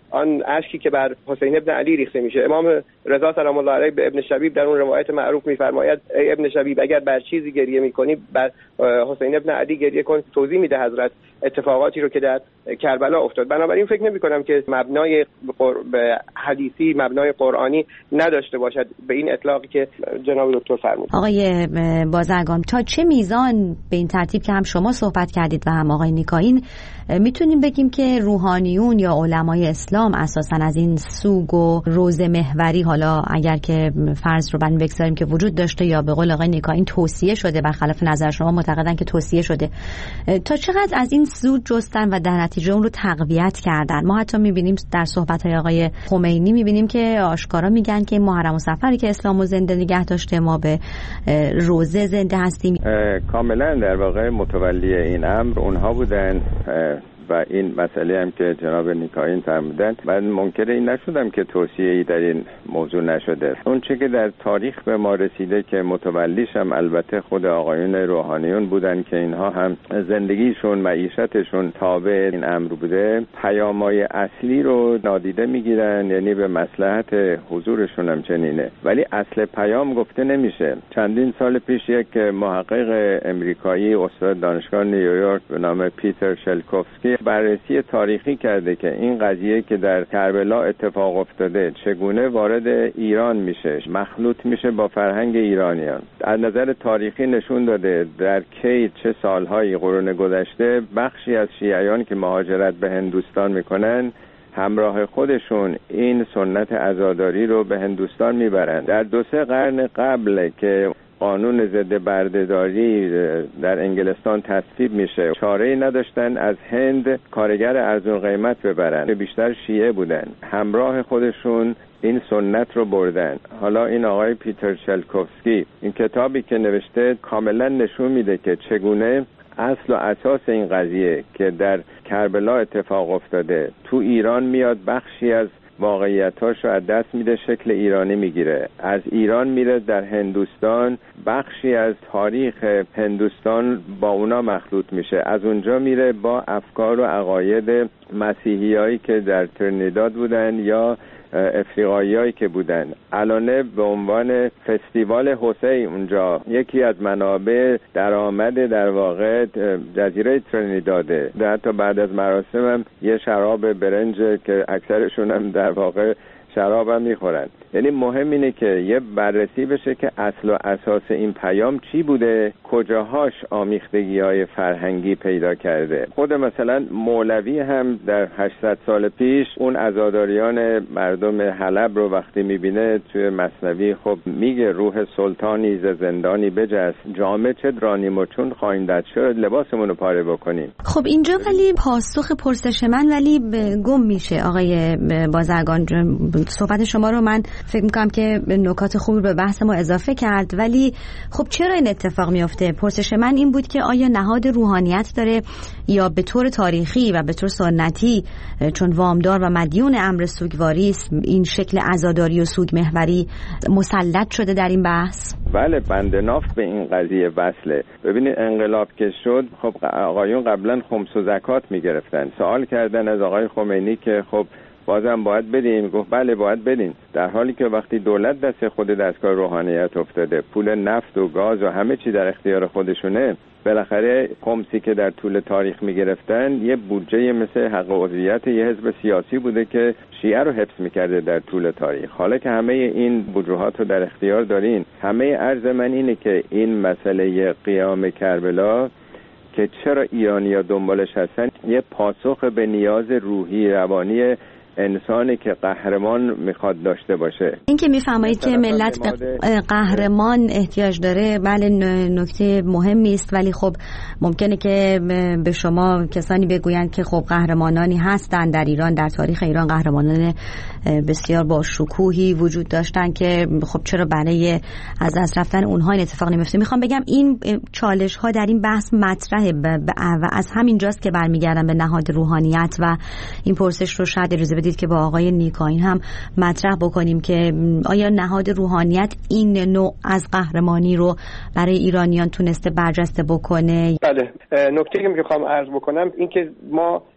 آن اشکی که بر حسین ابن علی ریخته میشه. امام رضا سلام الله علیه به ابن شبیب در اون روایت معروف میفرماید ای ابن شبیب اگر بر چیزی گریه میکنی بر حسین ابن علی گریه کن. توضیح میده حضرت اتفاقاتی رو که در کربلا افتاد. بنابراین فکر نمی کنم که مبنای به حدیثی مبنای قرآنی نداشته باشد به این اطلاقی که جناب دکتر فرمود. آقای بازرگان تا چه میزان به این ترتیب که هم شما صحبت کردید و هم آقای نیکاین میتونیم بگیم که روحانیون یا علمای اسلام اساساً از این سوگ و روز محوری، حالا اگر که فرض رو بند بگذاریم که وجود داشته یا به قول آقای نیکاین توصیه شده، برخلاف نظر شما معتقدن که توصیه شده، تا چقدر از این سود جستن و در نتیجه اون رو تقویت کردن؟ ما حتی میبینیم در صحبت‌های آقای خمینی میبینیم که آشکارا میگن که محرم و صفری که اسلامو زنده نگه داشته ما به روزه زنده هستیم. کاملا در واقع متولی این امر اونها بودن و این مسئله هم که جناب نیکاین فرمودن، من منکر این نشدم که توصیه‌ای در این موضوع نشده. اون چه که در تاریخ به ما رسیده که متولیش هم البته خود آقایون روحانیون بودن که اینها هم زندگیشون معیشتشون تابع این امر بوده، پیامای اصلی رو نادیده میگیرن، یعنی به مصلحت حضورشون هم چنینه، ولی اصل پیام گفته نمیشه. چندین سال پیش یک محقق امریکایی استاد دانشگاه نیویورک به نام پیتر شلکوفسکی بررسی تاریخی کرده که این قضیه که در کربلا اتفاق افتاده چگونه وارد ایران میشه، مخلوط میشه با فرهنگ ایرانیان. از نظر تاریخی نشون داده در کی چه سالهایی قرون گذشته بخشی از شیعیان که مهاجرت به هندوستان میکنن همراه خودشون این سنت عزاداری رو به هندوستان میبرن. در دو سه قرن قبل که قانون ضد بردهداری در انگلستان تصویب میشه، چاره‌ای نداشتن از هند کارگر ارزون قیمت ببرن، بیشتر شیعه بودن، همراه خودشون این سنت رو بردن. حالا این آقای پیتر شلکوفسکی این کتابی که نوشته کاملا نشون میده که چگونه اصل و اساس این قضیه که در کربلا اتفاق افتاده تو ایران میاد، بخشی از واقعیتاش رو از دست میده، شکل ایرانی میگیره، از ایران میره در هندوستان، بخشی از تاریخ هندوستان با اونا مخلوط میشه، از اونجا میره با افکار و عقاید مسیحیایی که در ترینیداد بودن یا افریقاییایی که بودن. الان به عنوان فستیوال حسین اونجا یکی از منابع درآمد در واقع جزیره ترینیداده. حتی بعد از مراسم هم یه شراب برنج که اکثرشون هم در واقع شراب هم میخورن. یعنی مهم اینه که یه بررسی بشه که اصل و اساس این پیام چی بوده، کجاهاش آمیختگی های فرهنگی پیدا کرده. خود مثلا مولوی هم در هشتصد سال پیش اون عزاداریان مردم حلب رو وقتی میبینه توی مثنوی خب میگه روح سلطانی ز زندانی بجست، جامه چه درانیم و چون خواهیم شد لباسمون رو پاره بکنیم. خب اینجا ولی پاسخ پرسش من ولی گم میشه آقای بازرگان. صحبت شما رو من فکر میکنم که نکات خوبی به بحث ما اضافه کرد، ولی خب چرا این اتفاق میفته؟ پرسش من این بود که آیا نهاد روحانیت داره یا به طور تاریخی و به طور سنتی چون وامدار و مدیون امر سوگواری است این شکل عزاداری و سوگ محوری مسلط شده در این بحث؟ بله، بند ناف به این قضیه وصله. ببینید انقلاب که شد خب آقایون قبلا خمس و زکات میگرفتن، سوال کردن از آقای خمینی که خب بازم باید بدیم، گفت بله باید بدین، در حالی که وقتی دولت دست خود دستگاه روحانیت افتاده، پول نفت و گاز و همه چی در اختیار خودشونه، بالاخره خمسی که در طول تاریخ میگرفتن یه بودجه مثل حق عضویت یه حزب سیاسی بوده که شیعه رو حفظ میکرده در طول تاریخ. حالا که همه این بودجهات رو در اختیار دارین، همه عرض من اینه که این مسئله قیام کربلا که چرا ایرانی‌ها دنبالش هستن یه پاسخ به نیاز روحی روانی انسانی که قهرمان میخواد داشته باشه. این که میفهمید که ملت به قهرمان احتیاج داره، بله نکته مهمی است، ولی خب ممکنه که به شما کسانی بگویند که خب قهرمانانی هستند در ایران، در تاریخ ایران قهرمانان بسیار با شکوهی وجود داشتن که خب چرا برای از دست رفتن اونها این اتفاق نمیفته. میخوام بگم این چالش ها در این بحث مطرحه و از همین جاست که برمیگردم به نهاد روحانیت و این پرسش رو شاید اجازه بدید که با آقای نیکاین هم مطرح بکنیم که آیا نهاد روحانیت این نوع از قهرمانی رو برای ایرانیان تونسته برجسته بکنه؟ بله، نکته که میخوام عرض بکنم این که ما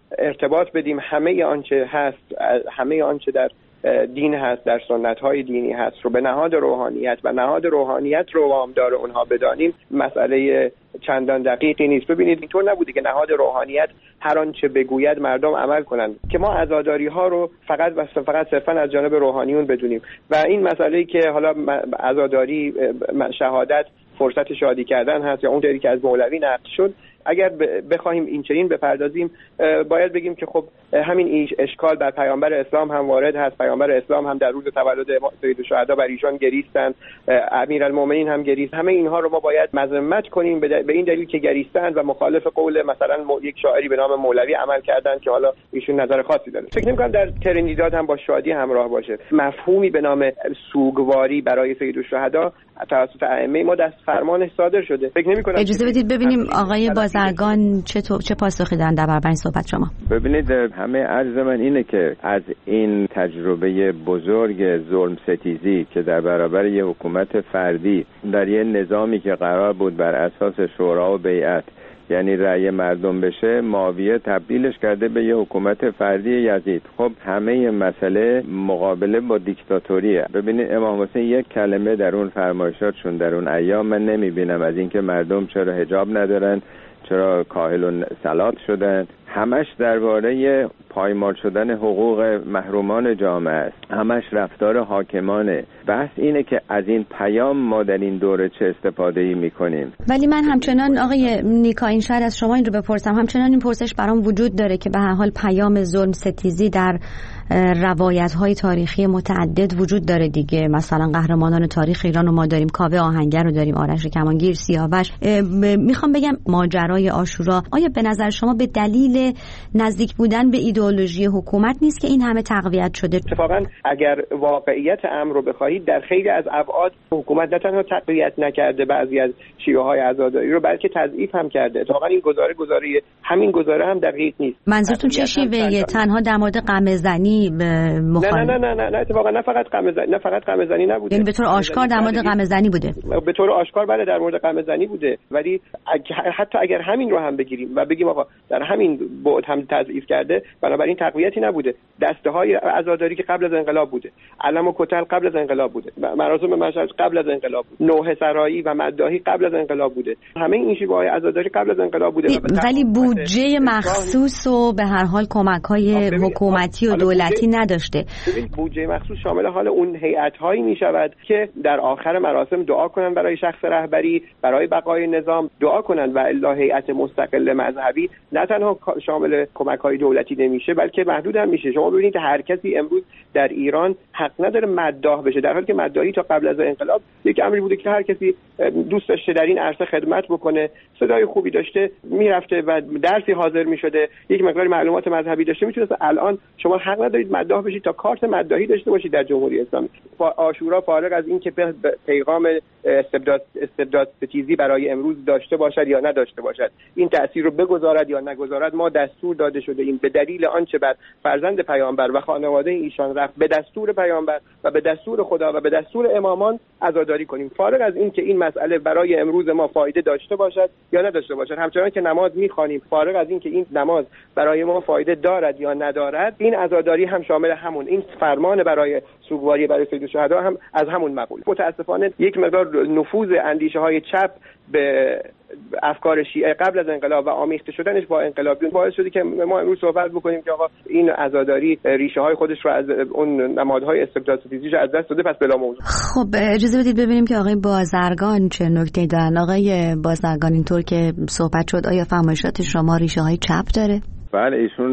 ارتباط بدیم همه آنچه هست، همه آنچه در دین هست، در سنت های دینی هست رو به نهاد روحانیت و نهاد روحانیت رو وامدار اونها بدانیم، مسئله چندان دقیقی نیست. ببینید اینطور نبوده که نهاد روحانیت هر آنچه بگوید مردم عمل کنند، که ما عزاداری ها رو فقط و فقط صرفا از جانب روحانیون بدونیم و این مسئله که حالا عزاداری شهادت فرصت شادی کردن هست یا اون طریقی که از مولوی نقل شد، اگر بخوایم این چنین بپردازیم باید بگیم که خب همین اشکال بر پیامبر اسلام هم وارد هست. پیامبر اسلام هم در روز تولد سیدالشهدا بر ایشان گریستند، امیرالمومنین هم گریست. همه اینها رو ما باید مذمت کنیم به این دلیل که گریستند و مخالف قول مثلا یک شاعری به نام مولوی عمل کردند که حالا ایشون نظر خاصی داره. فکر نمی‌کنم در ترندیدات هم با شادی همراه باشه. مفهومی به نام سوگواری برای سیدالشهدا توسط ائمه ما دست فرمان صادر شده. فکر نمی‌کنم. اجازه بدید ببینیم آقای بازرگان چه چه پاسخی دادن در برابر این صحبت شما. ببینید همه عرض من اینه که از این تجربه بزرگ ظلم ستیزی که در برابر یه حکومت فردی در یه نظامی که قرار بود بر اساس شورا و بیعت یعنی رأی مردم بشه، معاویه تبدیلش کرده به یه حکومت فردی یزید. خب همه مسئله مقابله با دیکتاتوریه. ببینید امام حسین یک کلمه در اون فرمایشاتشون در اون ایام من نمیبینم از اینکه مردم چرا حجاب ندارن، چرا کاهل و سلات شدن، همش درباره پایمال شدن حقوق محرومان جامعه است، همش رفتار حاکمانه. بحث اینه که از این پیام ما در این دوره چه استفاده‌ای می‌کنیم. ولی من همچنان آقای نیکا این شاید از شما این رو بپرسم، همچنان این پرسش برام وجود داره که به هر حال پیام ظلم ستیزی در روایت‌های تاریخی متعدد وجود داره دیگه. مثلا قهرمانان تاریخ ایران رو ما داریم، کاوه آهنگر رو داریم، آرش کمانگیر، سیاوش. میخوام بگم ماجرای عاشورا آیا به نظر شما به دلیل نزدیک بودن به ایدئولوژی حکومت نیست که این همه تقویت شده؟ اتفاقا اگر واقعیت امر رو بخواهید در خیلی از ابعاد حکومت نه تنها تقویت نکرده بعضی از شیوه‌های عزاداری رو، بلکه تضعیف هم کرده. اتفاقا این گزاره گزاره همین گزاره هم دقیق نیست. منظورتون چه شیوه‌ای؟ تنها در مورد قمه‌زنی مخالف؟ نه نه نه نه نه اتفاقا نه فقط قمه‌زنی، نه فقط قمه‌زنی نبوده، یعنی به طور آشکار در مورد قمه‌زنی بوده. به طور آشکار بله در مورد قمه‌زنی بوده، ولی حتی اگر همین رو هم بگیریم و بگیم آقا در همین بعد هم تضعیف کرده، بنابراین تقویتی نبوده. دسته‌های عزاداری که قبل از انقلاب بوده، علم و کتل قبل از انقلاب بوده، مراسم مشهد قبل از انقلاب بوده، نوحه سرایی و مداحی قبل از انقلاب بوده. همه این شیوه‌های عزاداری قبل از انقلاب بوده. ولی بودجه مخصوص و به هر حال کمک‌های حکومتی و دولتی نداشته. ببین بودجه مخصوص شامل حال اون هیئت‌هایی می‌شود که در آخر مراسم دعا کنن برای شخص رهبری، برای بقای نظام دعا کنن و الا هیئت مستقل مذهبی نه تنها شامل کمک‌های دولتی نمیشه بلکه محدود هم میشه. شما ببینید هر کسی امروز در ایران حق نداره مداح بشه، در حالی که مداحی تا قبل از انقلاب یک امری بوده که هر کسی دوست داشته در این عرصه خدمت بکنه، صدای خوبی داشته میرفته و درسی حاضر میشده، یک مقدار معلومات مذهبی داشته میتونه. الان شما حق ندارید مداح بشید تا کارت مداحی داشته باشید در جمهوری اسلامی. عاشورا فارغ از این که پیغام استبداد استبداد ستیزی برای امروز داشته باشد یا نداشته باشد، این تأثیر رو بگذارد یا نگذارد، ما دستور داده شده این به دلیل آنچه بر فرزند پیامبر و خانواده ایشان رفت به دستور پیامبر و به دستور خدا و به دستور امامان عزاداری کنیم، فارغ از این که این مسئله برای امروز ما فایده داشته باشد یا نداشته باشد. همچنان که نماز میخوانیم، فارغ از این که این نماز برای ما فایده دارد یا ندارد، این عزاداری هم شامل همون این فرمان برای سوگواری برای سیدالشهدا هم از همون مقوله. متاسفانه یک مقدار نفوذ اندیشه های چپ به افکار شیعه قبل از انقلاب و آمیخته شدنش با انقلابیون باعث شده که ما امروز صحبت بکنیم که آقا این عزاداری ریشه های خودش رو از اون نمادهای استبداد ستیزیش از دست داده، پس بلا موضوع. خب اجازه بدید ببینیم که آقای بازرگان چه نکته دارن. آقای بازرگان اینطور که صحبت شد آیا فرمایشات شما ریشه های چپ داره؟ بله ایشون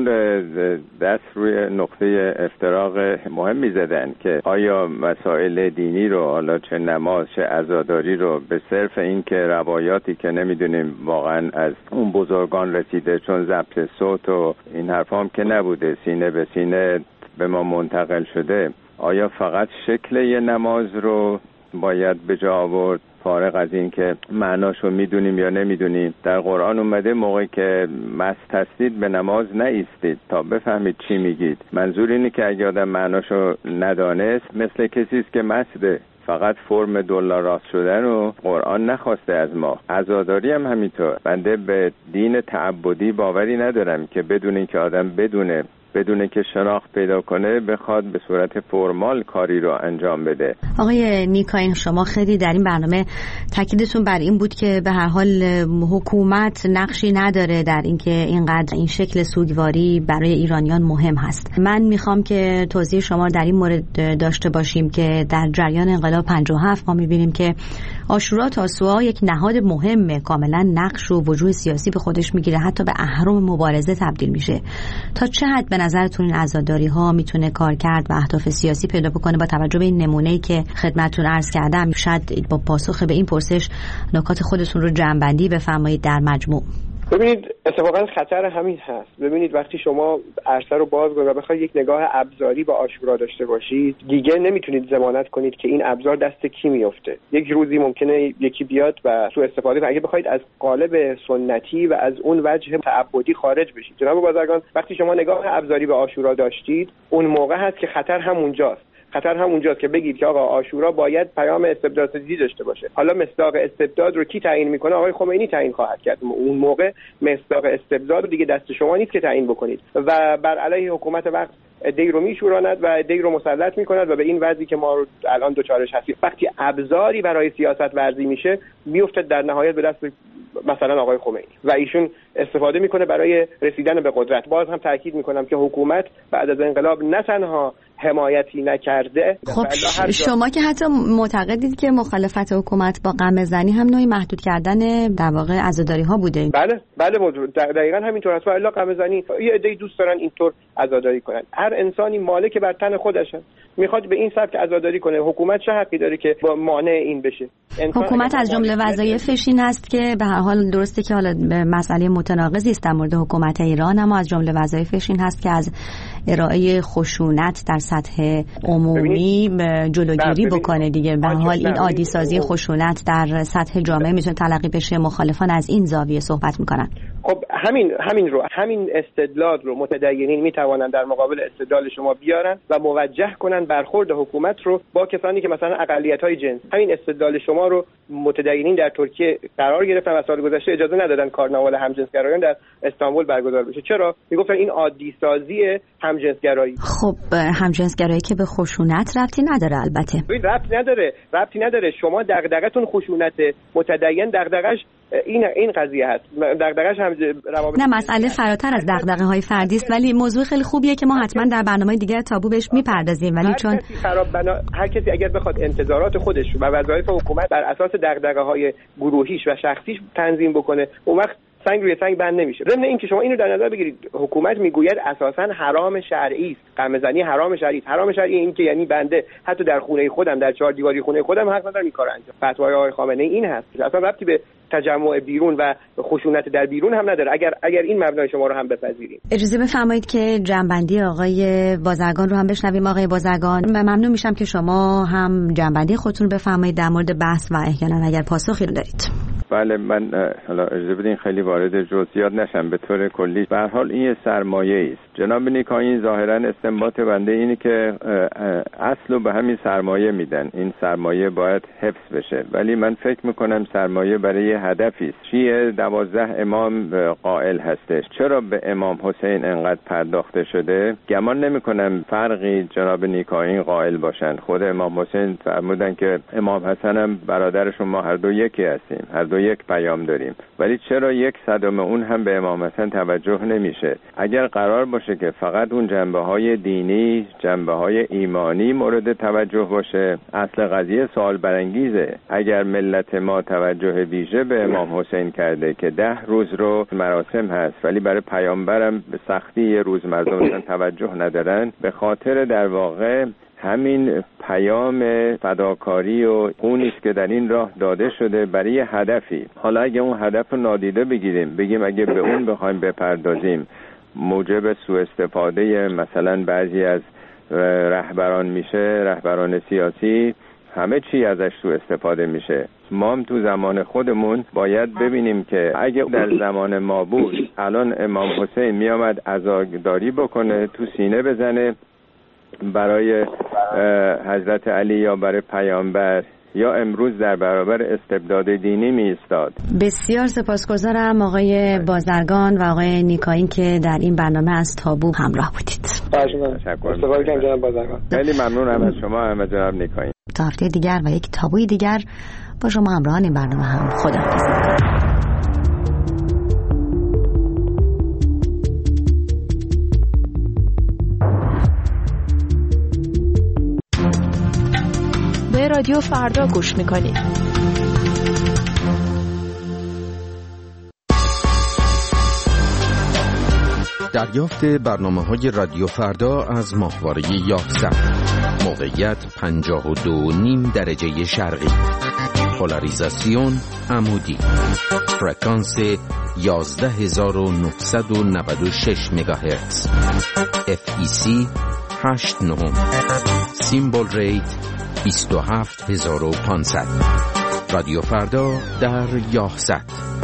دست روی نقطه افتراق مهمی زدن که آیا مسائل دینی رو، حالا چه نماز چه عزاداری رو، به صرف این که روایاتی که نمیدونیم واقعا از اون بزرگان رسیده، چون ضبط صوت و این حرفا هم که نبوده، سینه به سینه به ما منتقل شده، آیا فقط شکل یه نماز رو باید به جا آورد فارغ از این که معناشو میدونیم یا نمیدونیم؟ در قرآن اومده موقعی که مست هستید به نماز نایستید تا بفهمید چی میگید. منظور اینه که اگه آدم معناشو ندانست مثل کسی است که مسته، فقط فرم دلار راست شدن و قرآن نخواسته از ما. عزاداری هم همینطور. بنده به دین تعبدی باوری ندارم که بدون اینکه آدم بدونه بدون که شناخت پیدا کنه بخواد به صورت فرمال کاری رو انجام بده. آقای نیکاین، شما خیلی در این برنامه تاکیدتون بر این بود که به هر حال حکومت نقشی نداره در اینکه اینقدر این شکل سوگواری برای ایرانیان مهم هست. من میخوام که توضیح شما در این مورد داشته باشیم که در جریان انقلاب پنجاه و هفت ما میبینیم که عاشورا تاسوعا یک نهاد مهمه، کاملا نقش و وجوه سیاسی به خودش میگیره، حتی به اهرم مبارزه تبدیل میشه. تا چه حد به نظرتون این عزاداری ها میتونه کار کرد و اهداف سیاسی پیدا بکنه با توجه به این نمونه‌ای که خدمتتون عرض کردم؟ شاید با پاسخ به این پرسش نکات خودتون رو جمع‌بندی بفرمایید در مجموع. ببینید اتفاقا خطر همین هست. ببینید وقتی شما عرصه رو باز کنید و بخواید یک نگاه ابزاری به عاشورا داشته باشید، دیگه نمیتونید ضمانت کنید که این ابزار دست کی میفته. یک روزی ممکنه یکی بیاد و سوء استفاده کنه. اگه بخواید از قالب سنتی و از اون وجه تعبدی خارج بشید، جناب بازرگان، وقتی شما نگاه ابزاری به عاشورا داشتید، اون موقع هست که خطر همونجاست. خطر همونجاست که بگید که آقا عاشورا باید پیام استبداد ستیزی داشته باشه. حالا مصداق استبداد رو کی تعیین میکنه؟ آقای خمینی تعیین خواهد کرد. اون موقع مصداق استبداد رو دیگه دست شما نیست که تعیین بکنید و بر علیه حکومت وقت عده‌ای رو میشوراند و عده‌ای رو مسلط میکند و به این وضعی که ما رو الان دوچارش هستیم، وقتی ابزاری برای سیاست ورزی میشه میفته در نهایت به دست مثلا آقای خمینی و ایشون استفاده میکنه برای رسیدن به قدرت. باز هم تاکید میکنم که حکومت بعد از انقلاب نه تنها حمایتی نکرده. خب شما که حتی معتقدید که مخالفت حکومت با قمه‌زنی هم نوعی محدود کردن در واقع عزاداری ها بوده. بله بله دقیقاً همینطور است. الا قمه‌زنی یه عده‌ای دوست دارن اینطور عزاداری کنن. هر انسانی مالک بر تن خودشه. میخواد به این سبک عزاداری کنه. حکومت چه حقی داره که با مانع این بشه؟ حکومت از جمله وظایفش این است که به هر حال درسته که حالا مسئله متناقضی است در مورد حکومت ایران، اما از جمله وظایفش این هست که از ارائه خشونت در سطح عمومی جلوگیری بکنه دیگه. به هر حال این عادی سازی خشونت در سطح جامعه میتونه تلقی بشه. مخالفان از این زاویه صحبت میکنن. خب همین همین رو همین استدلال رو متدینین میتوانن در مقابل استدلال شما بیارن و موجه کنن برخورد حکومت رو با کسانی که مثلا اقلیت‌های جنس. همین استدلال شما رو متدینین در ترکیه قرار گرفتن و سال گذشته اجازه ندادن کارناوال همجنسگرایان در استانبول برگزار بشه. چرا؟ میگفتن این عادی سازی همجنسگرایی. خب همجنسگرایی که به خشونت ربطی نداره. البته ربطی نداره ربطی نداره شما دغدغتون خشونت، متدین دغدغش این این قضیه هست. دغدغش هم روابط نه، مسئله فراتر از دغدغه‌های فردی است، ولی موضوع خیلی خوبیه که ما حتما در برنامه دیگه تابو بهش میپردازیم. ولی چون خراب بنا... هر کسی اگر بخواد انتظارات خودش و وظایف حکومت بر اساس دغدغه‌های گروهیش و شخصیش تنظیم بکنه، اون وقت سنگ روی سنگ بند نمیشه. ضمن اینکه شما اینو در نظر بگیرید، حکومت میگوید اساساً حرام شرعی است. قمه‌زنی حرام شرعی است. حرام شرعی این که یعنی بنده حتی در خونه خودم، در چهار دیواری خونه خودم حق ندارم این کارو انجام. فتوای آقای خامنه‌ای این هست. اصلا ربطی به تجمع بیرون و خشونت در بیرون هم نداره. اگر اگر این مبنای شما رو هم بپذیریم. اجازه بفرمایید که جنبندی آقای بازرگان رو هم بشنویم. آقای بازرگان، ممنون میشم که شما هم جنبندی خودتون بفرمایید در مورد بحث و احیانا اگر پاسخی رو دارید. بله، من حالا اجازه بدین خیلی وارد جزئیات نشم. به طور کلی به هر حال این یه سرمایه است. جناب نیکاین ظاهرا استنباط بنده اینه که اصل به همین سرمایه میدن. این سرمایه باید حفظ بشه، ولی من فکر میکنم سرمایه برای هدفی است. شیعه دوازده امام قائل هستش. چرا به امام حسین انقدر پرداخته شده؟ گمان نمیکنم فرقی جناب نیکاین قائل باشن. خود امام حسین فرمودن که امام حسن هم برادرشون، ما هر دو یکی هستیم، هر دو یک پیام داریم. ولی چرا یک صدم اون هم به امام حسن توجه نمیشه؟ اگر قرار باشه که فقط اون جنبه‌های دینی، جنبه‌های ایمانی مورد توجه باشه، اصل قضیه سوال برانگیزه. اگر ملت ما توجه ویژه به امام حسین کرده که ده روز رو مراسم هست، ولی برای پیامبرم به سختی یه روز مردم توجه ندارن، به خاطر در واقع همین پیام فداکاری و اونی است که در این راه داده شده برای هدفی. حالا اگه اون هدف رو نادیده بگیریم، بگیم اگه به اون بخوایم بپردازیم موجب سوء استفاده مثلا بعضی از رهبران میشه، رهبران سیاسی، همه چی ازش سوء استفاده میشه. ما هم تو زمان خودمون باید ببینیم که اگه در زمان ما بود، الان امام حسین میامد عزاداری بکنه، تو سینه بزنه، برای حضرت علی یا برای پیامبر یا امروز در برابر استبداد دینی می ایستاد. بسیار سپاسگزارم آقای بازرگان و آقای نیکایی که در این برنامه از تابو همراه بودید. تشکر جناب بازرگان. خیلی ممنونم از شما هم جناب نیکایی. تا هفته دیگر و یک تابوی دیگر با شما همراهان این برنامه هم خداحافظ. به رادیو فردا گوش میکنید. دریافت برنامه‌های رادیو فردا از ماهواره یازده. موقعیت پنجاه و دو و نیم درجه شرقی. پولاریزاسیون عمودی. فرکانس یازده هزار و نهصد و نود و شش مگاهرتز. اف ای سی هشت نه. سیمبل ریت بیست و هفت هزار و پانصد. رادیو فردا در یازده.